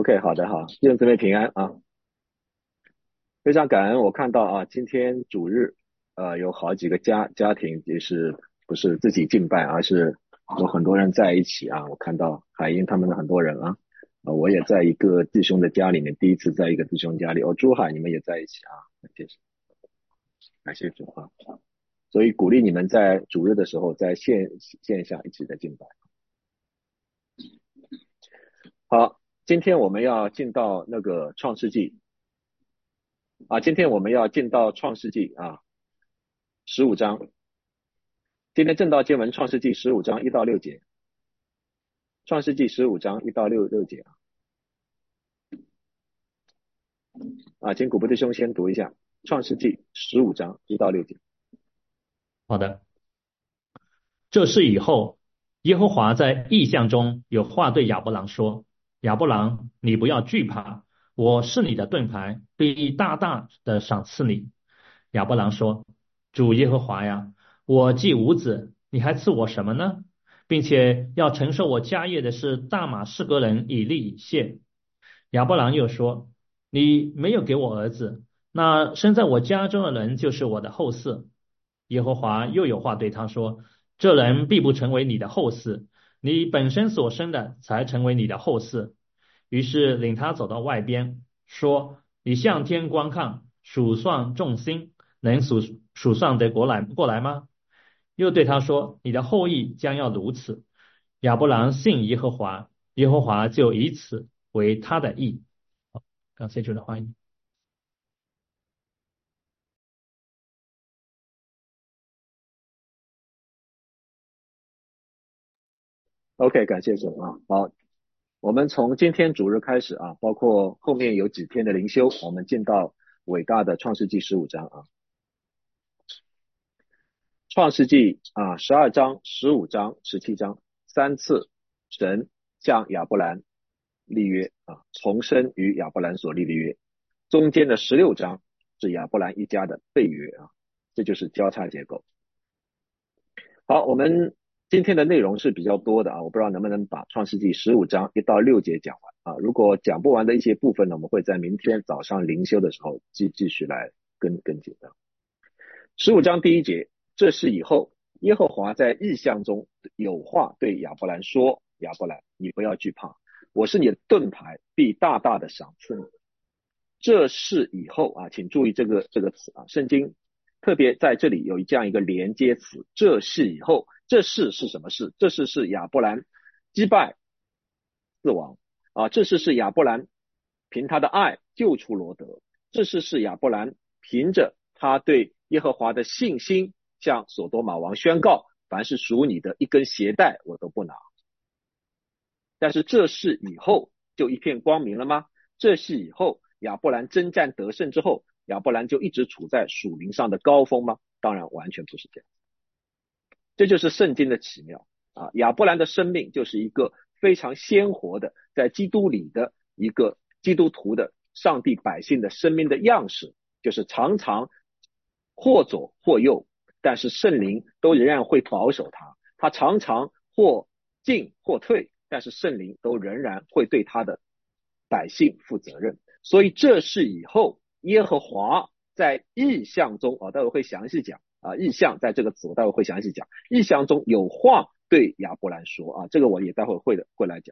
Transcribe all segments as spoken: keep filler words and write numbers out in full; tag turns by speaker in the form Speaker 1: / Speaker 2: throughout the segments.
Speaker 1: OK，好的，好，愿姊妹平安啊，非常感恩。我看到啊，今天主日，呃，有好几个家家庭也是不是自己敬拜，而是有很多人在一起啊。我看到海英他们的很多人啊，呃，我也在一个弟兄的家里面，第一次在一个弟兄家里。哦，珠海你们也在一起啊，感谢感谢主啊。所以鼓励你们在主日的时候在线线下一起在敬拜。好，今天我们要进到那个创世纪啊，今天我们要进到创世纪啊十五章。今天正道经文创世纪十五章一到六节，创世纪十五章一到六六节啊，啊，请古布弟兄先读一下创世纪十五章一到六节。
Speaker 2: 好的，这事以后，耶和华在异象中有话对亚伯兰说：亚伯兰，你不要惧怕，我是你的盾牌，必大大的赏赐你。亚伯兰说：主耶和华呀，我既无子，你还赐我什么呢？并且要承受我家业的是大马士革人以利以谢。亚伯兰又说：你没有给我儿子，那生在我家中的人就是我的后嗣。耶和华又有话对他说：这人必不成为你的后嗣，你本身所生的才成为你的后嗣。于是领他走到外边，说：你向天观看，数算众星，能数数算得过来过来吗？又对他说：你的后裔将要如此。亚伯兰信耶和华，耶和华就以此为他的义。好，感谢主的欢迎。
Speaker 1: OK，感谢主啊。好，我们从今天主日开始啊，包括后面有几天的灵修，我们进到伟大的创世纪十五章啊。创世纪啊，十二章、十五章、十七章三次神向亚伯兰立约啊，重申与亚伯兰所立的约。中间的十六章是亚伯兰一家的背约啊，这就是交叉结构。好，我们今天的内容是比较多的啊，我不知道能不能把创世纪十五章一到六节讲完啊。如果讲不完的一些部分呢，我们会在明天早上灵修的时候继继续来跟跟进的。十五章第一节，这是以后耶和华在异象中有话对亚伯兰说：亚伯兰，你不要惧怕，我是你的盾牌，必大大的赏赐你。这是以后啊，请注意这个这个词啊，圣经特别在这里有这样一个连接词，这是以后，这事是什么事？这事是亚伯兰击败死亡啊，这事是亚伯兰凭他的爱救出罗德，这事是亚伯兰凭着他对耶和华的信心向所多玛王宣告，凡是属你的一根鞋带我都不拿。但是这事以后就一片光明了吗？这事以后亚伯兰征战得胜之后，亚伯兰就一直处在属灵上的高峰吗？当然完全不是这样。这就是圣经的奇妙啊！亚伯兰的生命就是一个非常鲜活的，在基督里的一个基督徒的上帝百姓的生命的样式，就是常常或左或右，但是圣灵都仍然会保守他，他常常或进或退，但是圣灵都仍然会对他的百姓负责任。所以这是以后耶和华在异象中啊，待会会详细讲啊，异象在这个词我待会会详细讲，异象中有话对亚伯兰说啊，这个我也待会会的会来讲。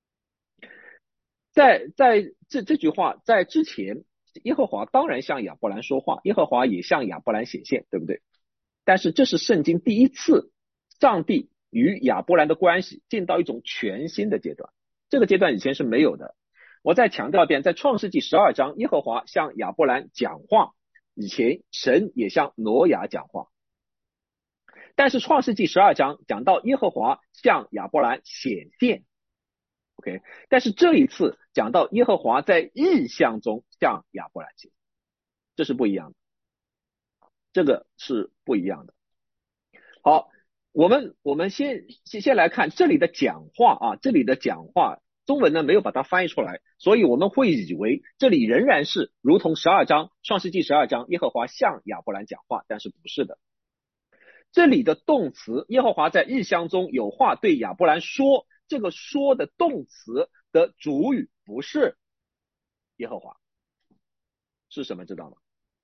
Speaker 1: 在在这这句话在之前，耶和华当然向亚伯兰说话，耶和华也向亚伯兰显现，对不对？但是这是圣经第一次，上帝与亚伯兰的关系进到一种全新的阶段，这个阶段以前是没有的。我再强调一遍，在创世纪十二章，耶和华向亚伯兰讲话以前，神也向挪亚讲话。但是创世纪十二章讲到耶和华向亚伯兰显现 ，OK， 但是这一次讲到耶和华在异象中向亚伯兰显现，这是不一样的，这个是不一样的。好，我们我们先先先来看这里的讲话啊，这里的讲话中文呢没有把它翻译出来，所以我们会以为这里仍然是如同十二章创世纪十二章耶和华向亚伯兰讲话，但是不是的。这里的动词耶和华在异象中有话对亚伯兰说，这个说的动词的主语不是耶和华，是什么知道吗？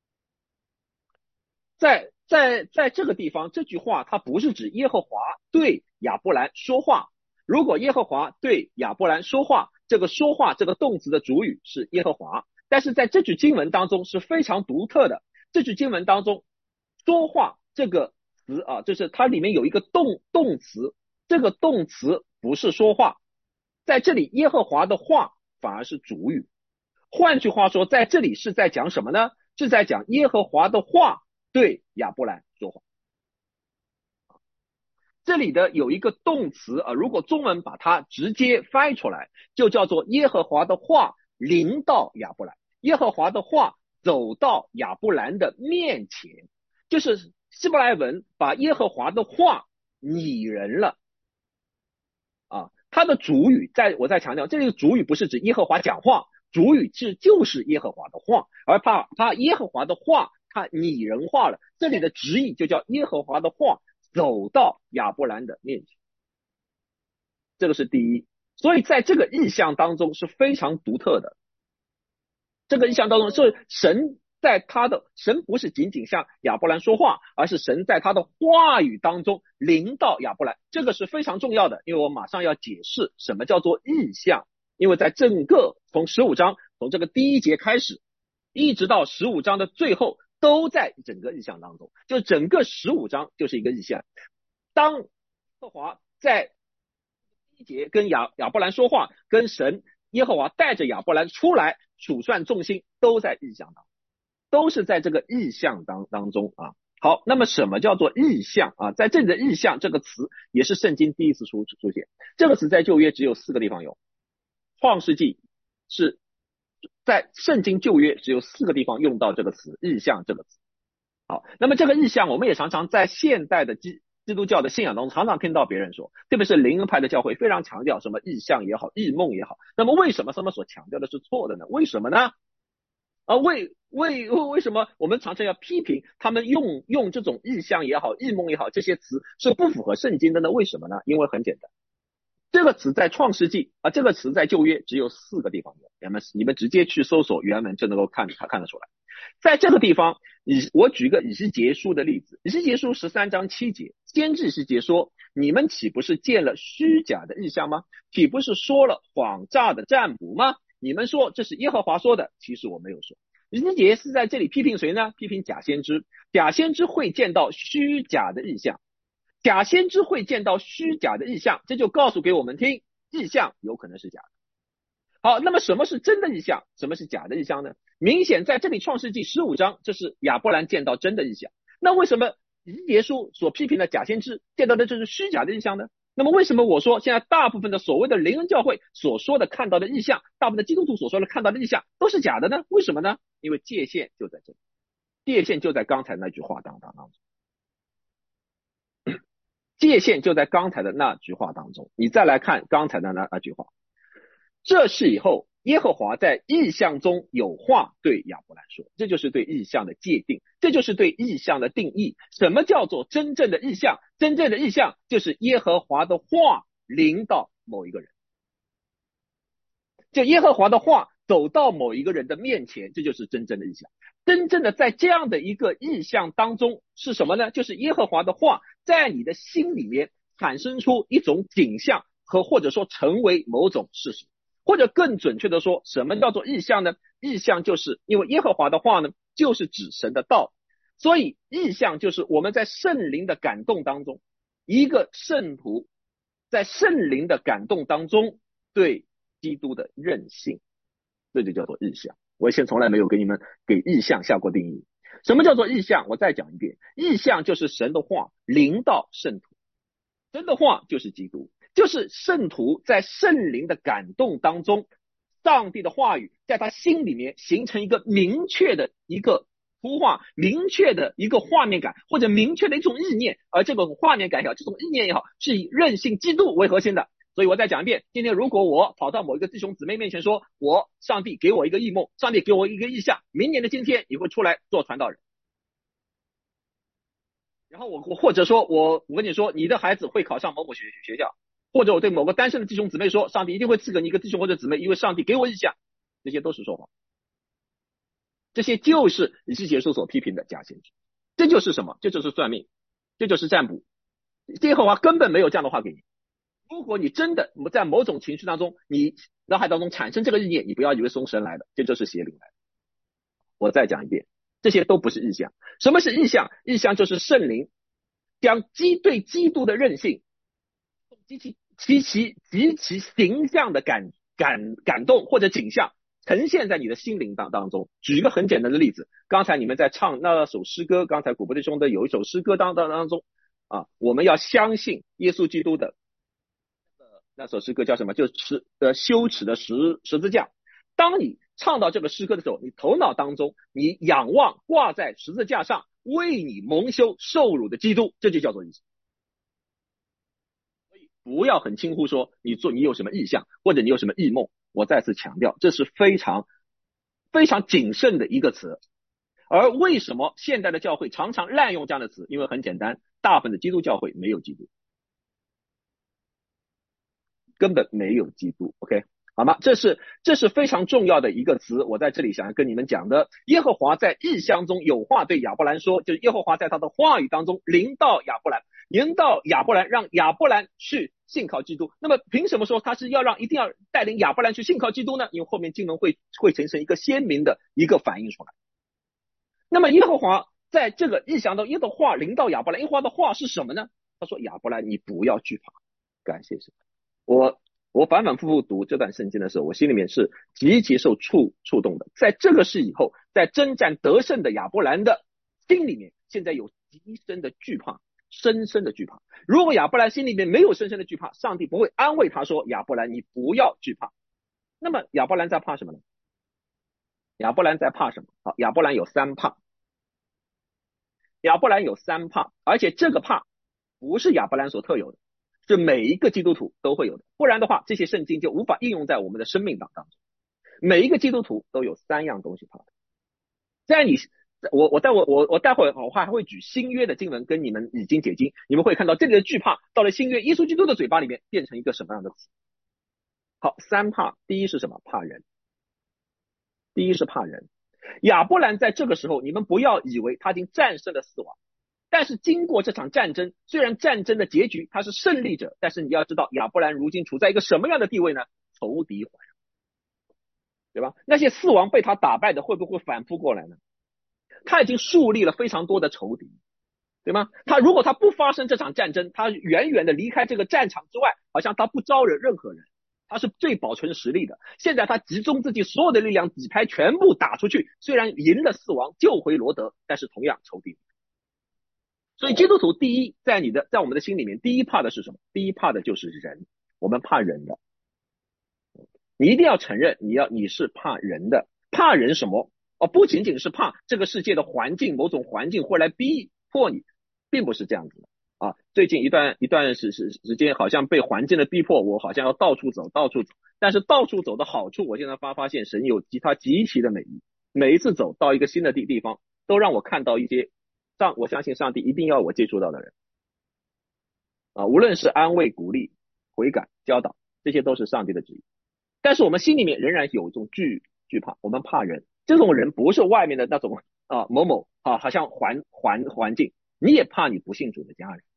Speaker 1: 在在在这个地方，这句话它不是指耶和华对亚伯兰说话。如果耶和华对亚伯兰说话，这个说话这个动词的主语是耶和华，但是在这句经文当中是非常独特的。这句经文当中，说话这个词啊，就是它里面有一个动动词，这个动词不是说话，在这里耶和华的话反而是主语。换句话说，在这里是在讲什么呢？是在讲耶和华的话对亚伯兰说话。这里的有一个动词啊，如果中文把它直接翻译出来，就叫做耶和华的话临到亚伯兰，耶和华的话走到亚伯兰的面前，就是希伯来文把耶和华的话拟人了啊。它的主语，在我再强调，这里的主语不是指耶和华讲话，主语是就是耶和华的话，而把他耶和华的话他拟人化了，这里的直译就叫耶和华的话走到亚伯兰的面前，这个是第一。所以在这个意象当中是非常独特的。这个意象当中是神在他的神不是仅仅向亚伯兰说话，而是神在他的话语当中临到亚伯兰，这个是非常重要的。因为我马上要解释什么叫做意象，因为在整个从十五章从这个第一节开始，一直到十五章的最后，都在整个意象当中，就整个十五章就是一个意象。当耶和华在第一节跟亚亚伯兰说话，跟神耶和华带着亚伯兰出来数算众星，都在意象当中，都是在这个意象当当中啊。好，那么什么叫做意象啊？在这里的意象这个词也是圣经第一次出出现，这个词在旧约只有四个地方有，创世纪是在圣经旧约只有四个地方用到这个词意象这个词。好，那么这个意象我们也常常在现代的基基督教的信仰当中常常听到别人说，特别是灵恩派的教会非常强调什么意象也好异梦也好，那么为什么他们所强调的是错的呢？为什么呢？啊，为为为什么我们常常要批评他们用用这种意象也好异梦也好这些词是不符合圣经的呢？为什么呢？因为很简单，这个词在创世纪啊，这个词在旧约只有四个地方有，你们你们直接去搜索原文就能够看看得出来。在这个地方，以我举个以西结书的例子，以西结书十三章七节，先知以西结说：你们岂不是见了虚假的异象吗？岂不是说了谎诈的占卜吗？你们说这是耶和华说的，其实我没有说。以西结是在这里批评谁呢？批评假先知，假先知会见到虚假的异象，假先知会见到虚假的异象，这就告诉给我们听，异象有可能是假的。好，那么什么是真的异象，什么是假的异象呢？明显在这里创世纪十五章，这是亚伯兰见到真的异象。那为什么以西结书所批评的假先知见到的这是虚假的异象呢？那么为什么我说现在大部分的所谓的灵恩教会所说的看到的异象，大部分的基督徒所说的看到的异象都是假的呢？为什么呢？因为界限就在这里，界限就在刚才那句话当当当中，界限就在刚才的那句话当中。你再来看刚才的那那句话，这是以后耶和华在异象中有话对亚伯兰说，这就是对异象的界定，这就是对异象的定义。什么叫做真正的异象？真正的异象就是耶和华的话临到某一个人，就耶和华的话走到某一个人的面前，这就是真正的异象。真正的在这样的一个异象当中是什么呢？就是耶和华的话在你的心里面产生出一种景象，和或者说成为某种事实。或者更准确的说，什么叫做异象呢？异象就是因为耶和华的话呢，就是指神的道，所以异象就是我们在圣灵的感动当中，一个圣徒在圣灵的感动当中对基督的认信，这就叫做异象。我以前从来没有给你们给异象下过定义。什么叫做异象？我再讲一遍，异象就是神的话临到圣徒，神的话就是基督，就是圣徒在圣灵的感动当中，上帝的话语在他心里面形成一个明确的一个图画，明确的一个画面感，或者明确的一种意念，而这个画面感也好，这种意念也好，是以认信基督为核心的。所以我再讲一遍，今天如果我跑到某一个弟兄姊妹面前说，我上帝给我一个异梦，上帝给我一个异象，明年的今天你会出来做传道人，然后我或者说我我跟你说，你的孩子会考上某某学学校， 或者我对某个单身的弟兄姊妹说，上帝一定会赐给你一个弟兄或者姊妹，因为上帝给我意象，这些都是说谎。这些就是以西结书所批评的假先知。这就是什么？这就是算命，这就是占卜。耶和华根本没有这样的话给你。如果你真的在某种情绪当中，你脑海当中产生这个意念，你不要以为从神来的，这就是邪灵来的。我再讲一遍，这些都不是意象。什么是意象？意象就是圣灵将基对基督的任性极其极其极其形象的感感感动或者景象呈现在你的心灵当当中。举一个很简单的例子，刚才你们在唱那首诗歌，刚才古伯弟兄的有一首诗歌当当当中啊，我们要相信耶稣基督的那首诗歌叫什么？就是呃羞耻的十十字架。当你唱到这个诗歌的时候，你头脑当中你仰望挂在十字架上为你蒙羞受辱的基督，这就叫做意象。所以不要很轻忽说你做你有什么意象或者你有什么异梦。我再次强调，这是非常非常谨慎的一个词。而为什么现代的教会常常滥用这样的词？因为很简单，大部分的基督教会没有基督，根本没有基督。 OK， 好吗？这是这是非常重要的一个词，我在这里想要跟你们讲的。耶和华在异象中有话对亚伯兰说，就是耶和华在他的话语当中临到亚伯兰，临到亚伯兰，让亚伯兰去信靠基督。那么凭什么说他是要让一定要带领亚伯兰去信靠基督呢？因为后面经文会会形成一个鲜明的一个反应出来。那么耶和华在这个异象中，耶和华临到亚伯兰，耶和华的话是什么呢？他说亚伯兰你不要惧怕。感谢神。我我反反复复读这段圣经的时候，我心里面是极其受触触动的。在这个事以后，在征战得胜的亚伯兰的心里面现在有极深的惧怕，深深的惧怕。如果亚伯兰心里面没有深深的惧怕，上帝不会安慰他说亚伯兰你不要惧怕。那么亚伯兰在怕什么呢？亚伯兰在怕什么？好，亚伯兰有三怕。亚伯兰有三怕，而且这个怕不是亚伯兰所特有的，是每一个基督徒都会有的。不然的话，这些圣经就无法应用在我们的生命当中。每一个基督徒都有三样东西怕的。在你我我待会我我待会我还会举新约的经文跟你们已经解经，你们会看到这里的惧怕到了新约耶稣基督的嘴巴里面变成一个什么样的词。好，三怕。第一是什么？怕人。第一是怕人。亚伯兰在这个时候，你们不要以为他已经战胜了死亡，但是经过这场战争，虽然战争的结局他是胜利者，但是你要知道亚伯兰如今处在一个什么样的地位呢？仇敌环绕，对吧？那些四王被他打败的会不会反复过来呢？他已经树立了非常多的仇敌，对吗？他如果他不发生这场战争，他远远的离开这个战场之外，好像他不招惹任何人，他是最保存实力的。现在他集中自己所有的力量，底牌全部打出去，虽然赢了四王，救回罗德，但是同样仇敌。所以基督徒第一，在你的在我们的心里面，第一怕的是什么？第一怕的就是人，我们怕人的。你一定要承认，你要你是怕人的。怕人什么？哦，不仅仅是怕这个世界的环境，某种环境会来逼迫你，并不是这样子的啊。最近一段一段时时时间，好像被环境的逼迫，我好像要到处走，到处走。但是到处走的好处，我现在发发现神有极他极其的美意。每一次走到一个新的地地方，都让我看到一些上我相信上帝一定要我接触到的人啊，无论是安慰、鼓励、悔改、教导，这些都是上帝的旨意。但是我们心里面仍然有一种惧惧怕，我们怕人。这种人不是外面的那种啊某某啊，好像环环环境，你也怕你不信主的家人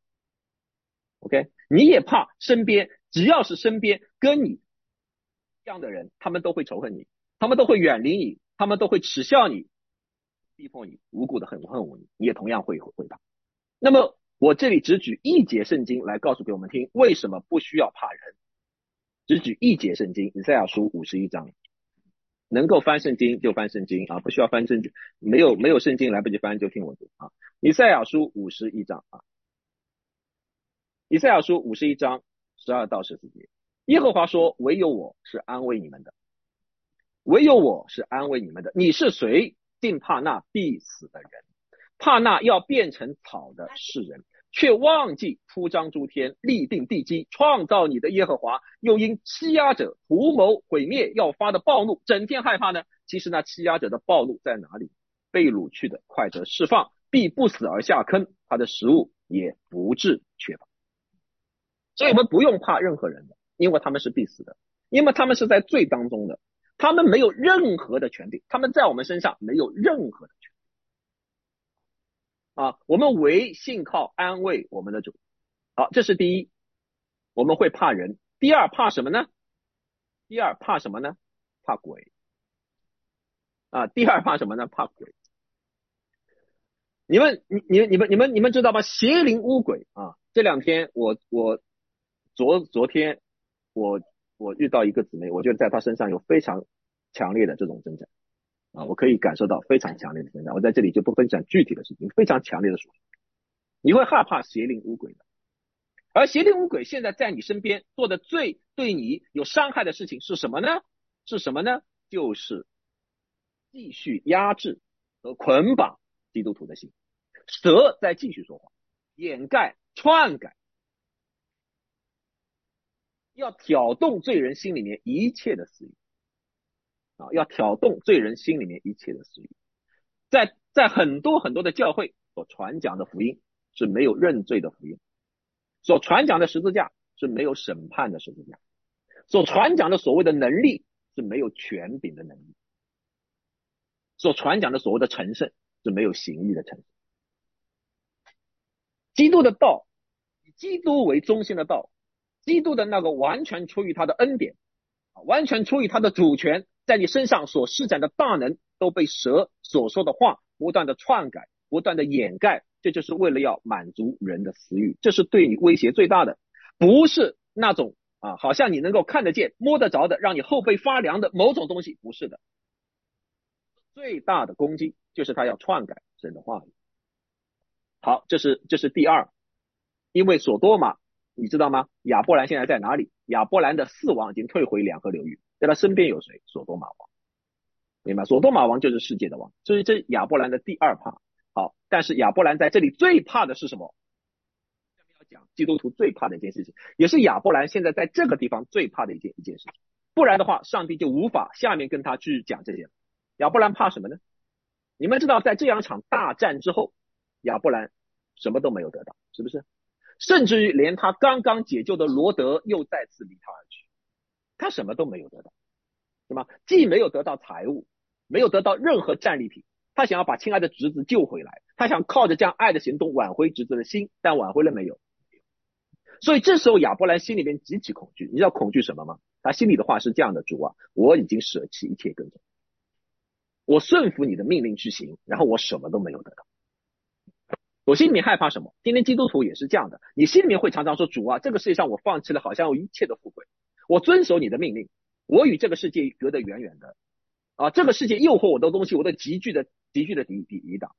Speaker 1: ，OK， 你也怕身边只要是身边跟你这样的人，他们都会仇恨你，他们都会远离你，他们都会耻笑你，逼迫你，无故的恨恨恶你，你也同样会会怕。那么我这里只举一节圣经来告诉给我们听，为什么不需要怕人。只举一节圣经，以赛亚书五十一章。能够翻圣经就翻圣经啊，不需要翻圣经，没有没有圣经来不及翻就听我读啊。以赛亚书五十一章啊，以赛亚书五十一章十二到十四节，耶和华说：唯有我是安慰你们的，唯有我是安慰你们的。你是谁？竟怕那必死的人，怕那要变成草的世人，却忘记铺张诸天，立定地基，创造你的耶和华，又因欺压者图谋毁灭要发的暴怒，整天害怕呢？其实那欺压者的暴怒在哪里？被掳去的快得释放，必不死而下坑，他的食物也不致缺乏。 所以我们不用怕任何人的，因为他们是必死的，因为他们是在罪当中的，他们没有任何的权柄，他们在我们身上没有任何的权柄啊，我们唯信靠安慰我们的主。好，这是第一，我们会怕人。第二，怕什么呢？第二怕什么呢？怕鬼啊！第二怕什么呢？怕鬼。你们，你你你们你们你们知道吗？邪灵污鬼啊！这两天我我昨昨天我我遇到一个姊妹，我觉得在她身上有非常强烈的这种征战啊，我可以感受到非常强烈的征战。我在这里就不分享具体的事情，非常强烈的说，你会害怕邪灵污鬼的。而邪灵污鬼现在在你身边做的最对你有伤害的事情是什么呢？是什么呢？就是继续压制和捆绑基督徒的心。蛇在继续说话，掩盖、篡改，要挑动罪人心里面一切的私欲啊，要挑动罪人心里面一切的私欲。在在很多很多的教会所传讲的福音是没有认罪的福音，所传讲的十字架是没有审判的十字架，所传讲的所谓的能力是没有权柄的能力，所传讲的所谓的成圣是没有行义的成圣。基督的道，以基督为中心的道，基督的那个完全出于他的恩典，完全出于他的主权，在你身上所施展的大能都被蛇所说的话不断的篡改，不断的掩盖，这就是为了要满足人的私欲，这是对你威胁最大的，不是那种啊，好像你能够看得见摸得着的让你后背发凉的某种东西，不是的，最大的攻击就是他要篡改神的话语。好，这是这是第二，因为索多玛你知道吗？亚伯兰现在在哪里？亚伯兰的四王已经退回两河流域，在他身边有谁？索多玛王，明白？索多玛王就是世界的王，所以这是亚伯兰的第二怕。好，但是亚伯兰在这里最怕的是什么？下面要讲基督徒最怕的一件事情，也是亚伯兰现在在这个地方最怕的一件一件事情。不然的话，上帝就无法下面跟他去讲这些。亚伯兰怕什么呢？你们知道，在这样一场大战之后，亚伯兰什么都没有得到，是不是？甚至于连他刚刚解救的罗德又再次离他而去，他什么都没有得到，是吗？既没有得到财物，没有得到任何战利品，他想要把亲爱的侄子救回来，他想靠着这样爱的行动挽回侄子的心，但挽回了没有？所以这时候亚伯兰心里面极其恐惧，你知道恐惧什么吗？他心里的话是这样的：主啊，我已经舍弃一切跟从，我顺服你的命令去行，然后我什么都没有得到。我心里面害怕什么？今天基督徒也是这样的，你心里面会常常说，主啊，这个世界上我放弃了好像有一切的富贵，我遵守你的命令，我与这个世界隔得远远的啊，这个世界诱惑我的东西，我都急剧的急剧的抵抵抵挡。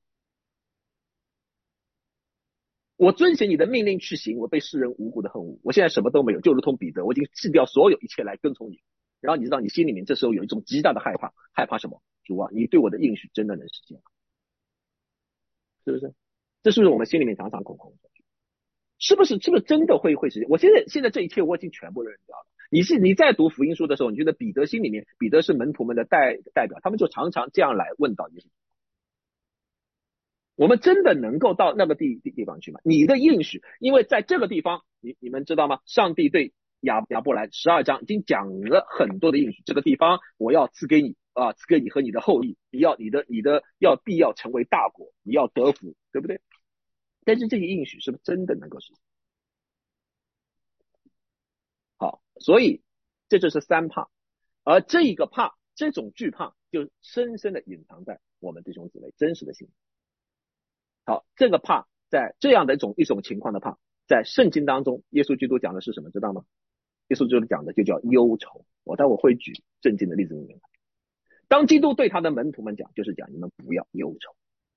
Speaker 1: 我遵循你的命令去行，我被世人无故的恨恶，我现在什么都没有，就如同彼得，我已经弃掉所有一切来跟从你。然后你知道你心里面这时候有一种极大的害怕，害怕什么？主啊，你对我的应许真的能实现吗？是不是？这是不是我们心里面常常恐恐惧？是不是？是不是真的会会实现？我现在现在这一切我已经全部认掉了。你是你在读福音书的时候，你觉得彼得心里面，彼得是门徒们的代代表，他们就常常这样来问到耶稣：我们真的能够到那个地地地方去吗？你的应许，因为在这个地方，你你们知道吗？上帝对亚亚伯兰十二章已经讲了很多的应许，这个地方我要赐给你啊，赐给你和你的后裔，你要你的你的要必要成为大国，你要得福，对不对？但是这些应许是不是真的能够实现？好，所以这就是三怕，而这一个怕，这种惧怕，就深深的隐藏在我们弟兄姊妹真实的心里。好，这个怕，在这样的一种一种情况的怕，在圣经当中，耶稣基督讲的是什么？知道吗？耶稣基督讲的就叫忧愁。我待会会举圣经的例子给你们。当基督对他的门徒们讲，就是讲你们不要忧愁。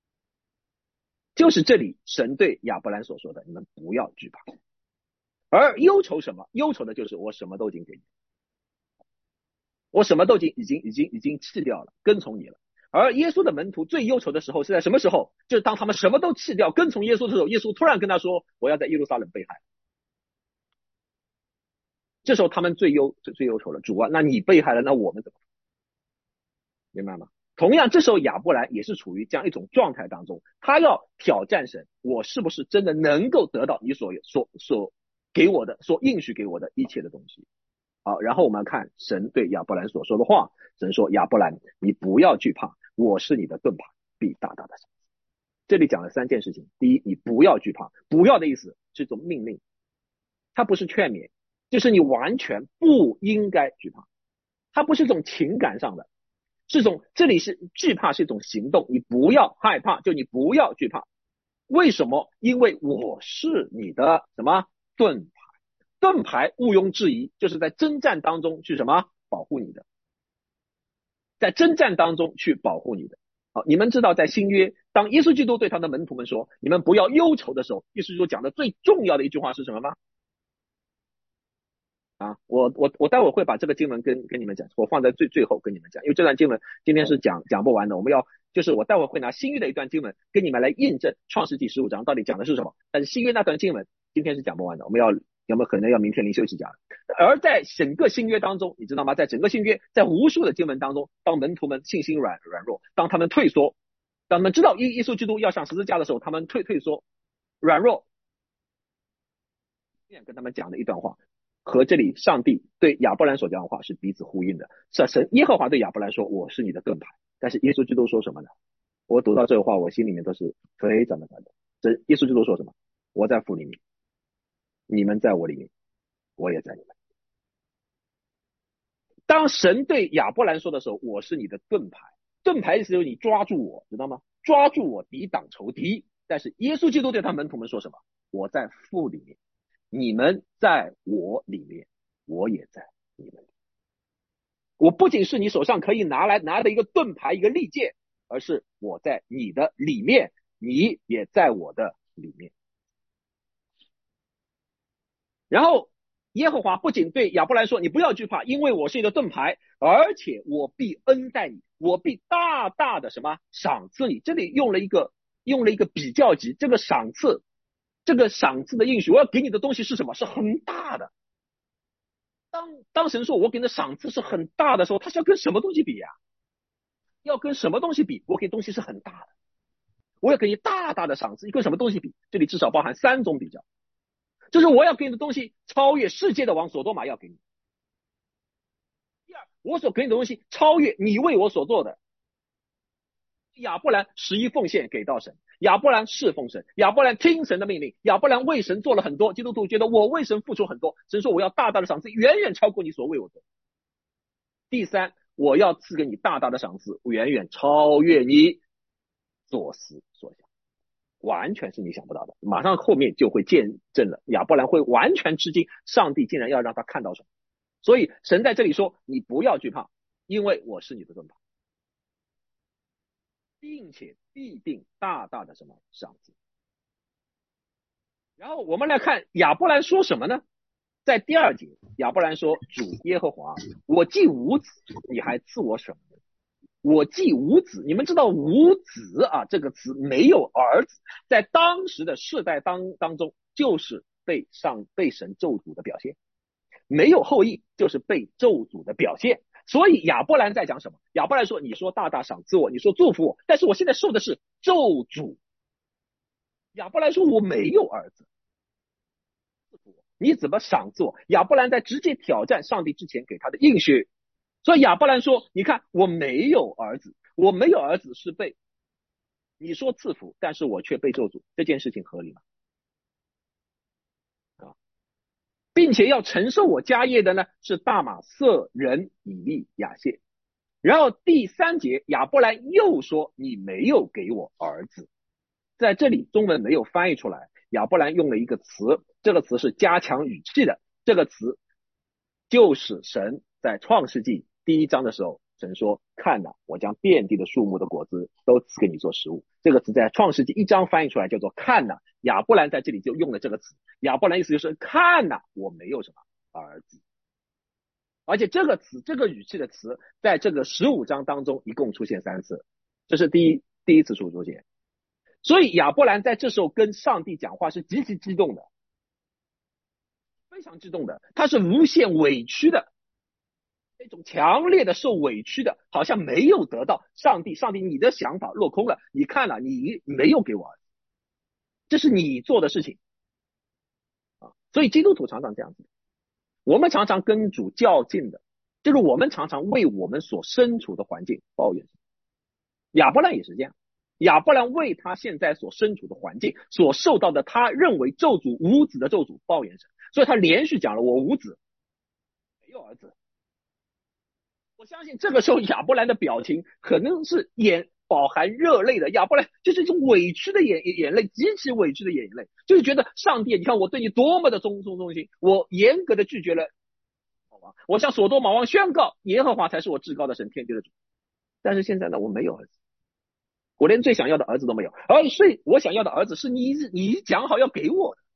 Speaker 1: 就是这里神对亚伯兰所说的，你们不要惧怕。而忧愁什么？忧愁的就是我什么都已经给你，我什么都已经已经已经已经弃掉了，跟从你了。而耶稣的门徒最忧愁的时候是在什么时候？就是当他们什么都弃掉，跟从耶稣的时候，耶稣突然跟他说：“我要在耶路撒冷被害。”这时候他们最忧最最忧愁了，主啊，那你被害了，那我们怎么办？明白吗？同样，这时候亚伯兰也是处于这样一种状态当中，他要挑战神，我是不是真的能够得到你所所所给我的，所应许给我的一切的东西。好，然后我们看神对亚伯兰所说的话，神说亚伯兰，你不要惧怕，我是你的盾牌，必大大的赏赐。这里讲了三件事情，第一，你不要惧怕，不要的意思是一种命令，它不是劝勉，就是你完全不应该惧怕，它不是一种情感上的，是种，这里是惧怕是一种行动，你不要害怕，就你不要惧怕。为什么？因为我是你的什么盾牌，盾牌毋庸置疑就是在征战当中去什么保护你的，在征战当中去保护你的。好，你们知道在新约，当耶稣基督对他的门徒们说你们不要忧愁的时候，耶稣基督讲的最重要的一句话是什么吗？啊，我我我待会会把这个经文跟跟你们讲，我放在最最后跟你们讲，因为这段经文今天是讲讲不完的，我们要就是我待会会拿新约的一段经文跟你们来印证创世纪十五章到底讲的是什么，但是新约那段经文今天是讲不完的，我们要有没有可能要明天灵修一起讲。而在整个新约当中，你知道吗？在整个新约，在无数的经文当中，当门徒们信心软软弱，当他们退缩，当他们知道耶耶稣基督要上十字架的时候，他们退退缩软弱，跟他们讲的一段话。和这里上帝对亚伯兰所讲的话是彼此呼应的。是神耶和华对亚伯兰说我是你的盾牌，但是耶稣基督说什么呢？我读到这个话我心里面都是非常的感动。这耶稣基督说什么？我在父里面，你们在我里面，我也在你们。当神对亚伯兰说的时候，我是你的盾牌，盾牌意思就是你抓住我，知道吗？抓住我抵挡仇敌。但是耶稣基督对他门徒们说什么？我在父里面，你们在我里面，我也在你们里面。我不仅是你手上可以拿来拿的一个盾牌一个利剑，而是我在你的里面，你也在我的里面。然后耶和华不仅对亚伯兰说你不要惧怕，因为我是你的盾牌，而且我必恩待你，我必大大的什么赏赐你。这里用了一个用了一个比较级，这个赏赐这个赏赐的应许，我要给你的东西是什么？是很大的。当当神说我给你的赏赐是很大的时候，他是要跟什么东西比呀、啊？要跟什么东西比？我给东西是很大的，我要给你大大的赏赐，你跟什么东西比？这里至少包含三种比较，就是我要给你的东西超越世界的王所多玛要给你。第二，我所给你的东西超越你为我所做的。亚伯兰十一奉献给到神，亚伯兰侍奉神，亚伯兰听神的命令，亚伯兰为神做了很多。基督徒觉得我为神付出很多，神说我要大大的赏赐，远远超过你所为我做。第三，我要赐给你大大的赏赐，远远超越你所思所想，完全是你想不到的。马上后面就会见证了，亚伯兰会完全吃惊，上帝竟然要让他看到什么。所以神在这里说你不要惧怕，因为我是你的盾牌，并且必定大大的什么赏赐。然后我们来看亚伯兰说什么呢？在第二节，亚伯兰说主耶和华，我既无子，你还赐我什么？我既无子，你们知道无子啊这个词，没有儿子，在当时的世代当当中就是被上被神咒诅的表现，没有后裔就是被咒诅的表现。所以亚伯兰在讲什么？亚伯兰说你说大大赏赐我，你说祝福我，但是我现在受的是咒诅。亚伯兰说我没有儿子，你怎么赏赐我？亚伯兰在直接挑战上帝之前给他的应许。所以亚伯兰说你看我没有儿子，我没有儿子是被你说赐福，但是我却被咒诅，这件事情合理吗？啊，并且要承受我家业的呢是大马色人以利亚谢。然后第三节亚伯兰又说你没有给我儿子，在这里中文没有翻译出来，亚伯兰用了一个词，这个词是加强语气的，这个词就是神在创世纪第一章的时候，神说看哪，我将遍地的树木的果子都赐给你做食物。这个词在创世纪一章翻译出来叫做看哪，亚伯兰在这里就用了这个词，亚伯兰意思就是看哪，我没有什么儿子。而且这个词这个语气的词在这个十五章当中一共出现三次，这是第一第一次出现。所以亚伯兰在这时候跟上帝讲话是极其激动的，非常激动的，他是无限委屈的，那种强烈的受委屈的，好像没有得到上帝上帝你的想法落空了，你看了你没有给我儿子，这是你做的事情啊。 所以基督徒常常这样子，我们常常跟主较劲的，就是我们常常为我们所身处的环境抱怨。亚伯兰也是这样，亚伯兰为他现在所身处的环境所受到的他认为咒诅无子的咒诅抱怨神，所以他连续讲了我无子，没有儿子。我相信这个时候亚伯兰的表情可能是眼饱含热泪的，亚伯兰就是一种委屈的眼眼泪，极其委屈的眼泪，就是觉得上帝，你看我对你多么的忠忠忠心，我严格的拒绝了王，我向所多玛王宣告，耶和华才是我至高的神，天地的主。但是现在呢，我没有儿子，我连最想要的儿子都没有，而所以我想要的儿子是你你讲好要给我的。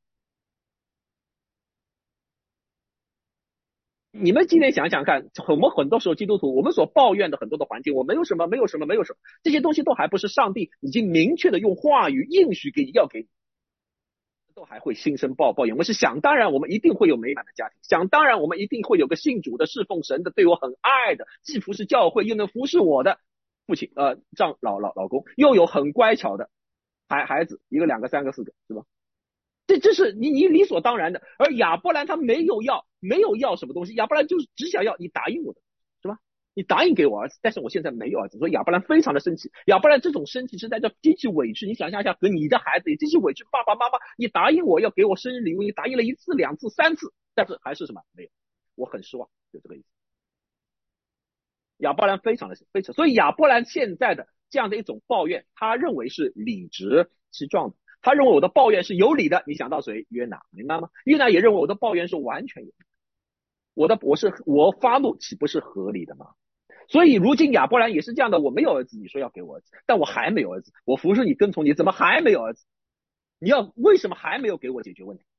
Speaker 1: 你们今天想想看，我们很多时候基督徒，我们所抱怨的很多的环境，我没有什么，没有什么，没有什么，这些东西都还不是上帝已经明确的用话语应许给你要给你，都还会心生抱抱怨。我们是想当然，我们一定会有美满的家庭，想当然，我们一定会有个信主的、侍奉神的、对我很爱的，既服侍教会又能服侍我的父亲呃丈老老老公，又有很乖巧的孩孩子，一个、两个、三个、四个，是吧？这这是你你理所当然的。而亚伯兰他没有要没有要什么东西，亚伯兰就是只想要你答应我的，是吧？你答应给我儿子，但是我现在没有儿子，所以亚伯兰非常的生气。亚伯兰这种生气是在这极其委屈，你想象一下，和你的孩子也极其委屈，爸爸妈妈，你答应我要给我生日礼物，你答应了一次、两次、三次，但是还是什么没有，我很失望，就这个意思。亚伯兰非常的非常，所以亚伯兰现在的这样的一种抱怨，他认为是理直气壮的。他认为我的抱怨是有理的，你想到谁？约拿，明白吗？约拿也认为我的抱怨是完全有理，我的我是我发怒岂不是合理的吗？所以如今亚伯兰也是这样的，我没有儿子，你说要给我儿子，但我还没有儿子，我服侍你跟从你，怎么还没有儿子？你要为什么还没有给我解决问题？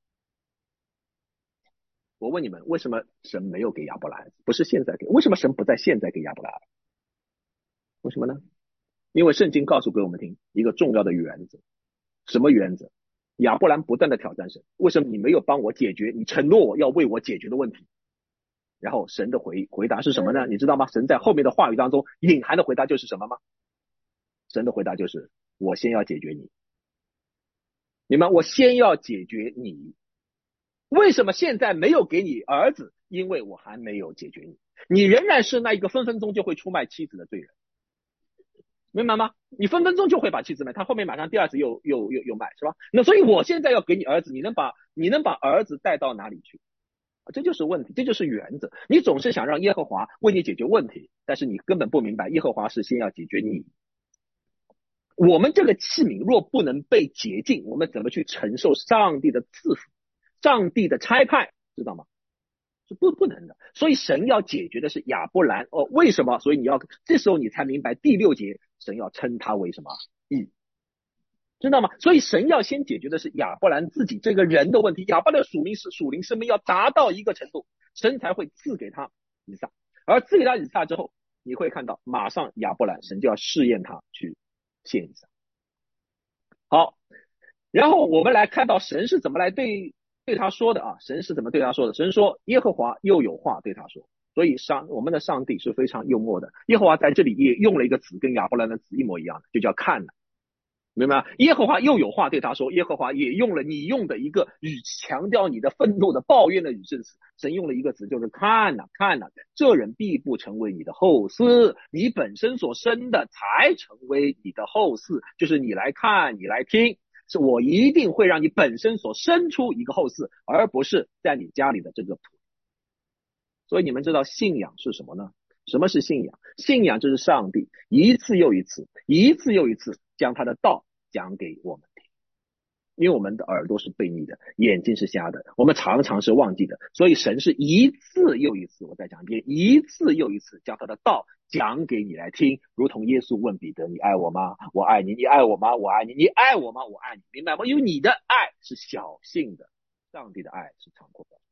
Speaker 1: 我问你们，为什么神没有给亚伯兰儿子？不是现在给，为什么神不在现在给亚伯兰儿子？为什么呢？因为圣经告诉给我们听一个重要的原则。什么原则？亚伯兰不断的挑战神，为什么你没有帮我解决你承诺我要为我解决的问题？然后神的回回答是什么呢？你知道吗？神在后面的话语当中隐含的回答就是什么吗？神的回答就是我先要解决你，明白？我先要解决你。为什么现在没有给你儿子？因为我还没有解决你，你仍然是那一个分分钟就会出卖妻子的罪人。明白吗？你分分钟就会把妻子卖，他后面马上第二次又又又又卖，是吧？那所以我现在要给你儿子，你能把你能把儿子带到哪里去？这就是问题，这就是原则。你总是想让耶和华为你解决问题，但是你根本不明白耶和华是先要解决你。我们这个器皿若不能被洁净，我们怎么去承受上帝的赐福、上帝的差派，知道吗？是不不能的。所以神要解决的是亚伯兰哦，为什么？所以你要这时候你才明白第六节神要称他为什么义，知道吗？所以神要先解决的是亚伯兰自己这个人的问题，亚伯兰的属灵是属灵生命要达到一个程度，神才会赐给他以撒，而赐给他以撒之后，你会看到马上亚伯兰神就要试验他去献以撒。好，然后我们来看到神是怎么来对对他说的啊？神是怎么对他说的？神说耶和华又有话对他说。所以上我们的上帝是非常幽默的，耶和华在这里也用了一个词跟亚伯兰的词一模一样的，就叫看了，明白吗？耶和华又有话对他说，耶和华也用了你用的一个语气，强调你的愤怒的抱怨的语气词，神用了一个词就是看了看了，这人必不成为你的后嗣，你本身所生的才成为你的后嗣，就是你来看你来听，是我一定会让你本身所生出一个后嗣，而不是在你家里的这个土。所以你们知道信仰是什么呢？什么是信仰？信仰就是上帝一次又一次一次又一次将他的道讲给我们听，因为我们的耳朵是悖逆的，眼睛是瞎的，我们常常是忘记的，所以神是一次又一次，我再讲一遍，一次又一次将他的道讲给你来听，如同耶稣问彼得，你爱我吗？我爱你。你爱我吗？我爱你。你爱我吗？我爱你。明白吗？因为你的爱是小性的，上帝的爱是长阔的。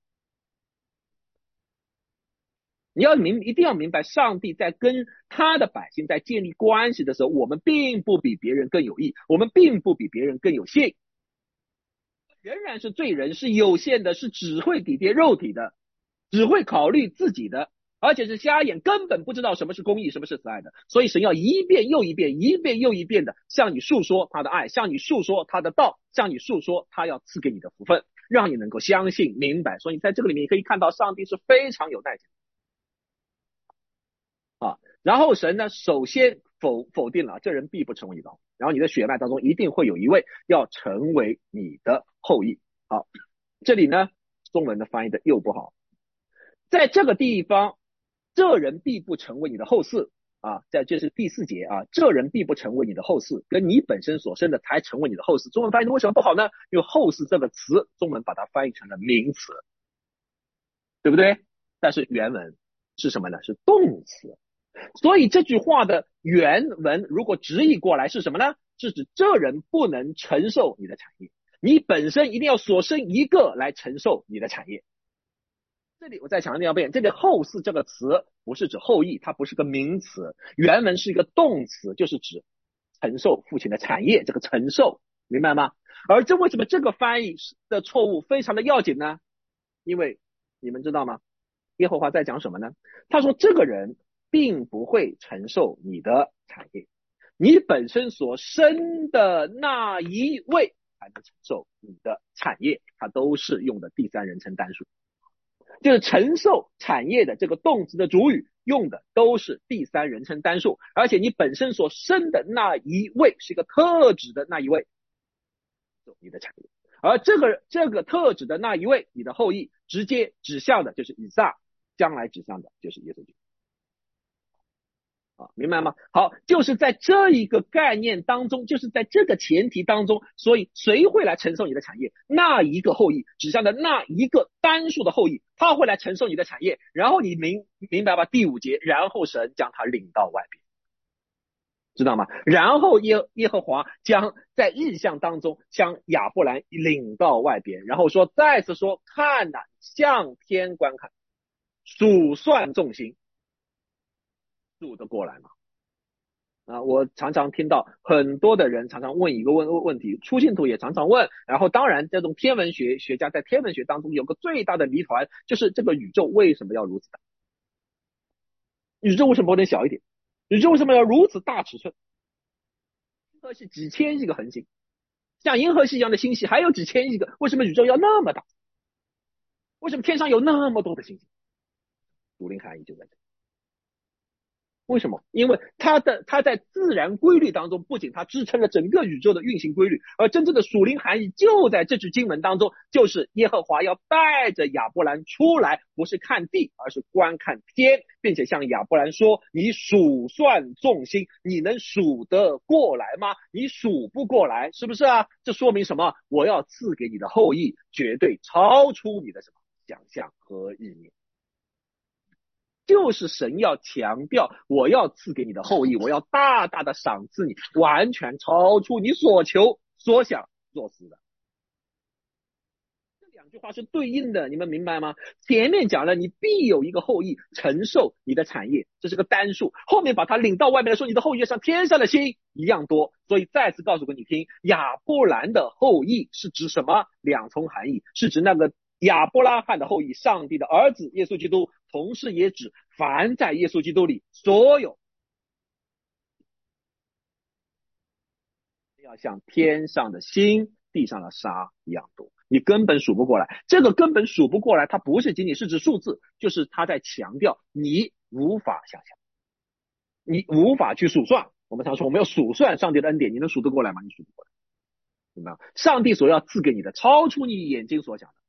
Speaker 1: 你要明一定要明白，上帝在跟他的百姓在建立关系的时候，我们并不比别人更有益，我们并不比别人更有信，仍然是罪人，是有限的，是只会体贴肉体的，只会考虑自己的，而且是瞎眼，根本不知道什么是公义，什么是慈爱的。所以神要一遍又一遍，一遍又一遍的向你述说他的爱，向你述说他的道，向你述说他要赐给你的福分。 让你能够相信明白。所以在这个里面你可以看到上帝是非常有耐心啊。然后神呢首先否否定了这人必不成为你的后裔，然后你的血脉当中一定会有一位要成为你的后裔。好，这里呢中文的翻译的又不好，在这个地方这人必不成为你的后嗣啊，在这是第四节啊，这人必不成为你的后嗣，跟你本身所生的才成为你的后嗣。中文翻译的为什么不好呢？因为后嗣这个词中文把它翻译成了名词，对不对？但是原文是什么呢？是动词。所以这句话的原文如果直译过来是什么呢？是指这人不能承受你的产业，你本身一定要所生一个来承受你的产业。这里我再强调一遍，这里后嗣这个词不是指后裔，它不是个名词，原文是一个动词，就是指承受父亲的产业，这个承受，明白吗？而这为什么这个翻译的错误非常的要紧呢？因为你们知道吗？耶和华在讲什么呢？他说这个人并不会承受你的产业，你本身所生的那一位才能承受你的产业，它都是用的第三人称单数，就是承受产业的这个动词的主语用的都是第三人称单数，而且你本身所生的那一位是一个特指的那一位，你的产业，而这个这个特指的那一位，你的后裔直接指向的就是以撒，将来指向的就是耶稣基督。啊，明白吗？好，就是在这一个概念当中，就是在这个前提当中，所以谁会来承受你的产业？那一个后裔指向的那一个单数的后裔，他会来承受你的产业。然后你明明白吧？第五节，然后神将他领到外边，知道吗？然后耶耶和华将在异象当中将亚伯兰领到外边，然后说再次说，看哪，向天观看，数算众星。数得过来吗？啊，我常常听到很多的人常常问一个问问题，出信徒也常常问，然后当然这种天文学学家在天文学当中有个最大的谜团，就是这个宇宙为什么要如此大？宇宙为什么不能小一点？宇宙为什么要如此大尺寸？银河系几千亿个恒星，像银河系一样的星系还有几千亿个，为什么宇宙要那么大？为什么天上有那么多的星星？属灵含义就在这里。为什么？因为它的它在自然规律当中，不仅它支撑了整个宇宙的运行规律，而真正的属灵含义就在这句经文当中，就是耶和华要带着亚伯兰出来，不是看地，而是观看天，并且向亚伯兰说：你数算众星，你能数得过来吗？你数不过来，是不是啊？这说明什么？我要赐给你的后裔，绝对超出你的什么想象和意念。就是神要强调，我要赐给你的后裔，我要大大的赏赐你，完全超出你所求所想所思的。这两句话是对应的，你们明白吗？前面讲了你必有一个后裔承受你的产业，这是个单数，后面把它领到外面来说，你的后裔像天上的星一样多。所以再次告诉给你听，亚伯兰的后裔是指什么？两重含义，是指那个亚伯拉罕的后裔，上帝的儿子耶稣基督，同时也指凡在耶稣基督里所有要像天上的星地上的沙一样多，你根本数不过来。这个根本数不过来，它不是仅仅是指数字，就是他在强调你无法想象，你无法去数算。我们常说我们要数算上帝的恩典，你能数得过来吗？你数不过来，明白吗？上帝所要赐给你的超出你眼睛所想的。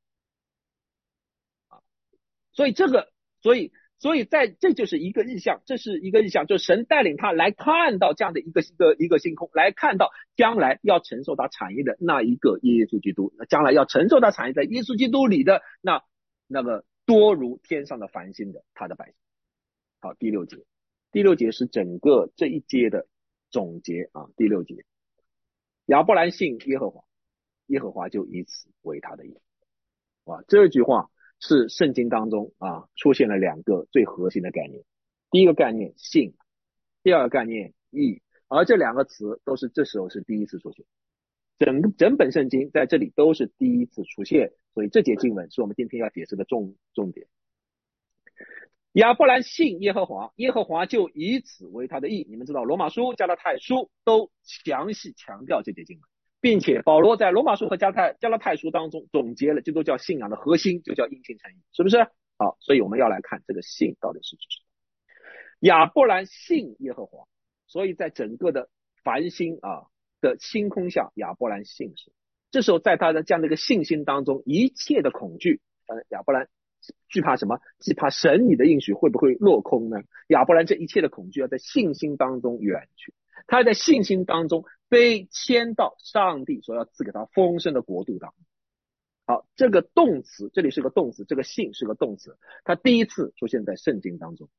Speaker 1: 所以这个，所以所以在这就是一个意象，这是一个意象，就是神带领他来看到这样的一个一个一个星空，来看到将来要承受他产业的那一个耶稣基督，将来要承受他产业在耶稣基督里的那那么多如天上的繁星的他的百姓。好，第六节，第六节是整个这一节的总结啊。第六节，亚伯兰信耶和华，耶和华就以此为他的义。哇，这句话是圣经当中啊出现了两个最核心的概念，第一个概念信，第二个概念义，而这两个词都是这时候是第一次出现，整整本圣经在这里都是第一次出现，所以这节经文是我们今天要解释的重重点。亚伯兰信耶和华，耶和华就以此为他的义。你们知道罗马书加拉太书都详细强调这节经文， 并且保罗在罗马书和加太加拉太书当中总结了基督教信仰的核心，就叫因信称义，是不是？好，所以我们要来看这个信到底是指什么。亚伯兰信耶和华，所以在整个的繁星啊的星空下，亚伯兰信神。这时候在他的这样的一个信心当中，一切的恐惧，呃，亚伯兰惧怕什么？惧怕神你的应许会不会落空呢？亚伯兰这一切的恐惧要在信心当中远去，他在信心当中被迁到上帝所要赐给他丰盛的国度当中。好，这个动词，这里是个动词，这个信是个动词，它第一次出现在圣经当中。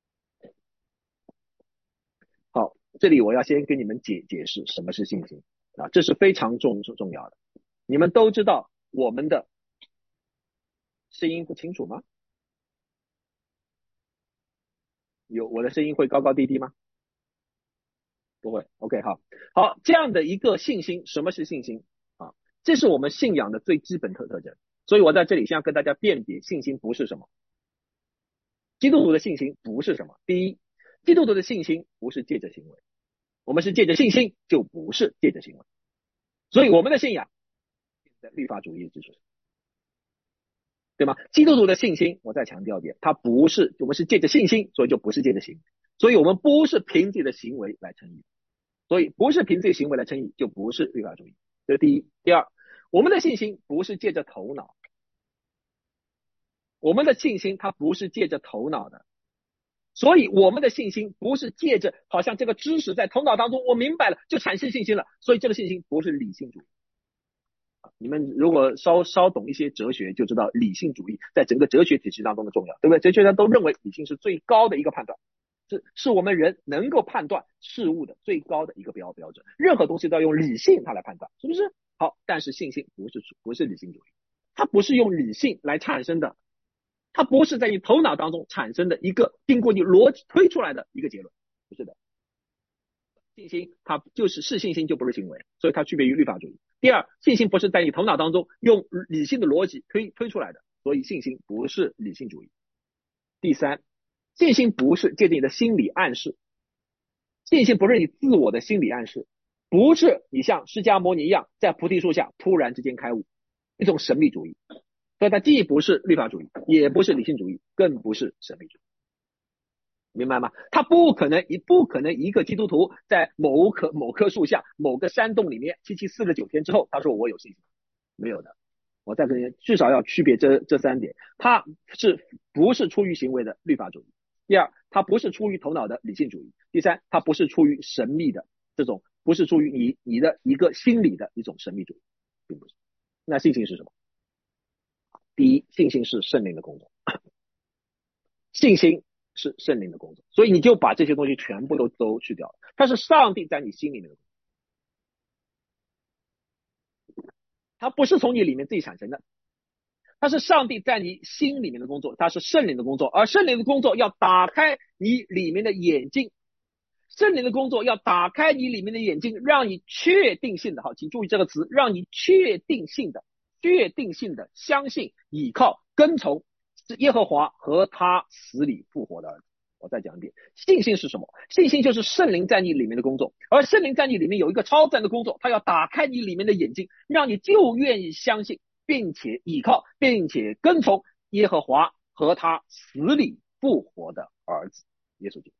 Speaker 1: 好，这里我要先给你们解解释什么是信心啊，这是非常重重要的。你们都知道我们的声音不清楚吗？有，我的声音会高高低低吗？不会。OK， 好，好，这样的一个信心，什么是信心啊？这是我们信仰的最基本特特征。所以我在这里先要跟大家辨别，信心不是什么。基督徒的信心不是什么？第一，基督徒的信心不是借着行为，我们是借着信心，就不是借着行为。所以我们的信仰在律法主义之处，对吗？基督徒的信心，我再强调一遍，它不是，我们是借着信心，所以就不是借着行为，所以我们不是凭自己的行为来称义，所以不是凭自己行为来称义，就不是律法主义。这是第一。第二，我们的信心不是借着头脑，我们的信心它不是借着头脑的，所以我们的信心不是借着好像这个知识在头脑当中我明白了就产生信心了，所以这个信心不是理性主义。你们如果稍稍懂一些哲学，就知道理性主义在整个哲学体系当中的重要，对不对？哲学家都认为理性是最高的一个判断，是是我们人能够判断事物的最高的一个标标准，任何东西都要用理性它来判断，是不是？好，但是信心不是不是理性主义，它不是用理性来产生的，它不是在你头脑当中产生的一个经过你逻辑推出来的一个结论，不是的。信心它就是是信心就不是行为，所以它区别于律法主义。第二，信心不是在你头脑当中用理性的逻辑推推出来的，所以信心不是理性主义。第三，信心不是借着你的心理暗示，信心不是你自我的心理暗示，不是你像释迦牟尼一样在菩提树下突然之间开悟，一种神秘主义。所以它既不是律法主义，也不是理性主义，更不是神秘主义。明白吗？他不可能一不可能一个基督徒在某棵某棵树下某个山洞里面七七四十九天之后，他说我有信心，没有的。我再跟你至少要区别这这三点，他是不是出于行为的律法主义？第二，他不是出于头脑的理性主义；第三，他不是出于神秘的这种，不是出于你你的一个心理的一种神秘主义，并不是。那信心是什么？第一，信心是圣灵的工作，信心是圣灵的工作，所以你就把这些东西全部都都去掉了，它是上帝在你心里面的工作，它不是从你里面自己产生的，它是上帝在你心里面的工作，它是圣灵的工作，而圣灵的工作要打开你里面的眼睛，圣灵的工作要打开你里面的眼睛，让你确定性的，好，请注意这个词，让你确定性的确定性的相信倚靠跟从是耶和华和他死里复活的儿子。我再讲一遍，信心是什么？信心就是圣灵在你里面的工作，而圣灵在你里面有一个超自然的工作，他要打开你里面的眼睛，让你就愿意相信并且倚靠并且跟从耶和华和他死里复活的儿子耶稣基督。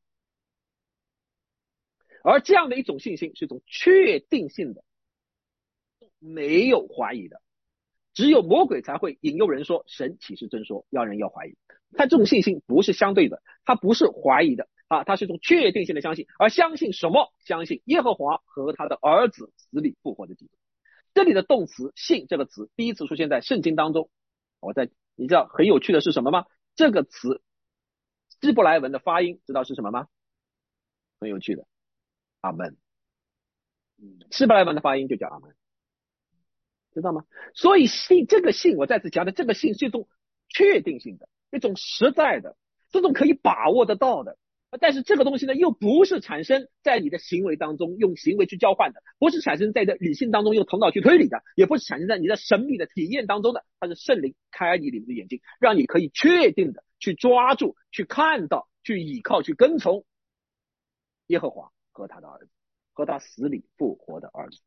Speaker 1: 而这样的一种信心是一种确定性的，没有怀疑的，只有魔鬼才会引诱人说神岂是真说，要人要怀疑。他这种信心不是相对的，它不是怀疑的啊，它是一种确定性的相信。而相信什么？相信耶和华和他的儿子死里复活的基督。这里的动词信这个词第一次出现在圣经当中，我在你知道很有趣的是什么吗？这个词希伯来文的发音知道是什么吗？很有趣的，阿门。希伯来文的发音就叫阿门，知道吗？所以信这个信，我再次强调，这个信是一种确定性的，一种实在的，这种可以把握得到的。但是这个东西呢，又不是产生在你的行为当中用行为去交换的，不是产生在你的理性当中用头脑去推理的，也不是产生在你的神秘的体验当中的，它是圣灵开你里面的眼睛，让你可以确定的去抓住、去看到、去倚靠、去跟从耶和华和他的儿子，和他死里复活的儿子。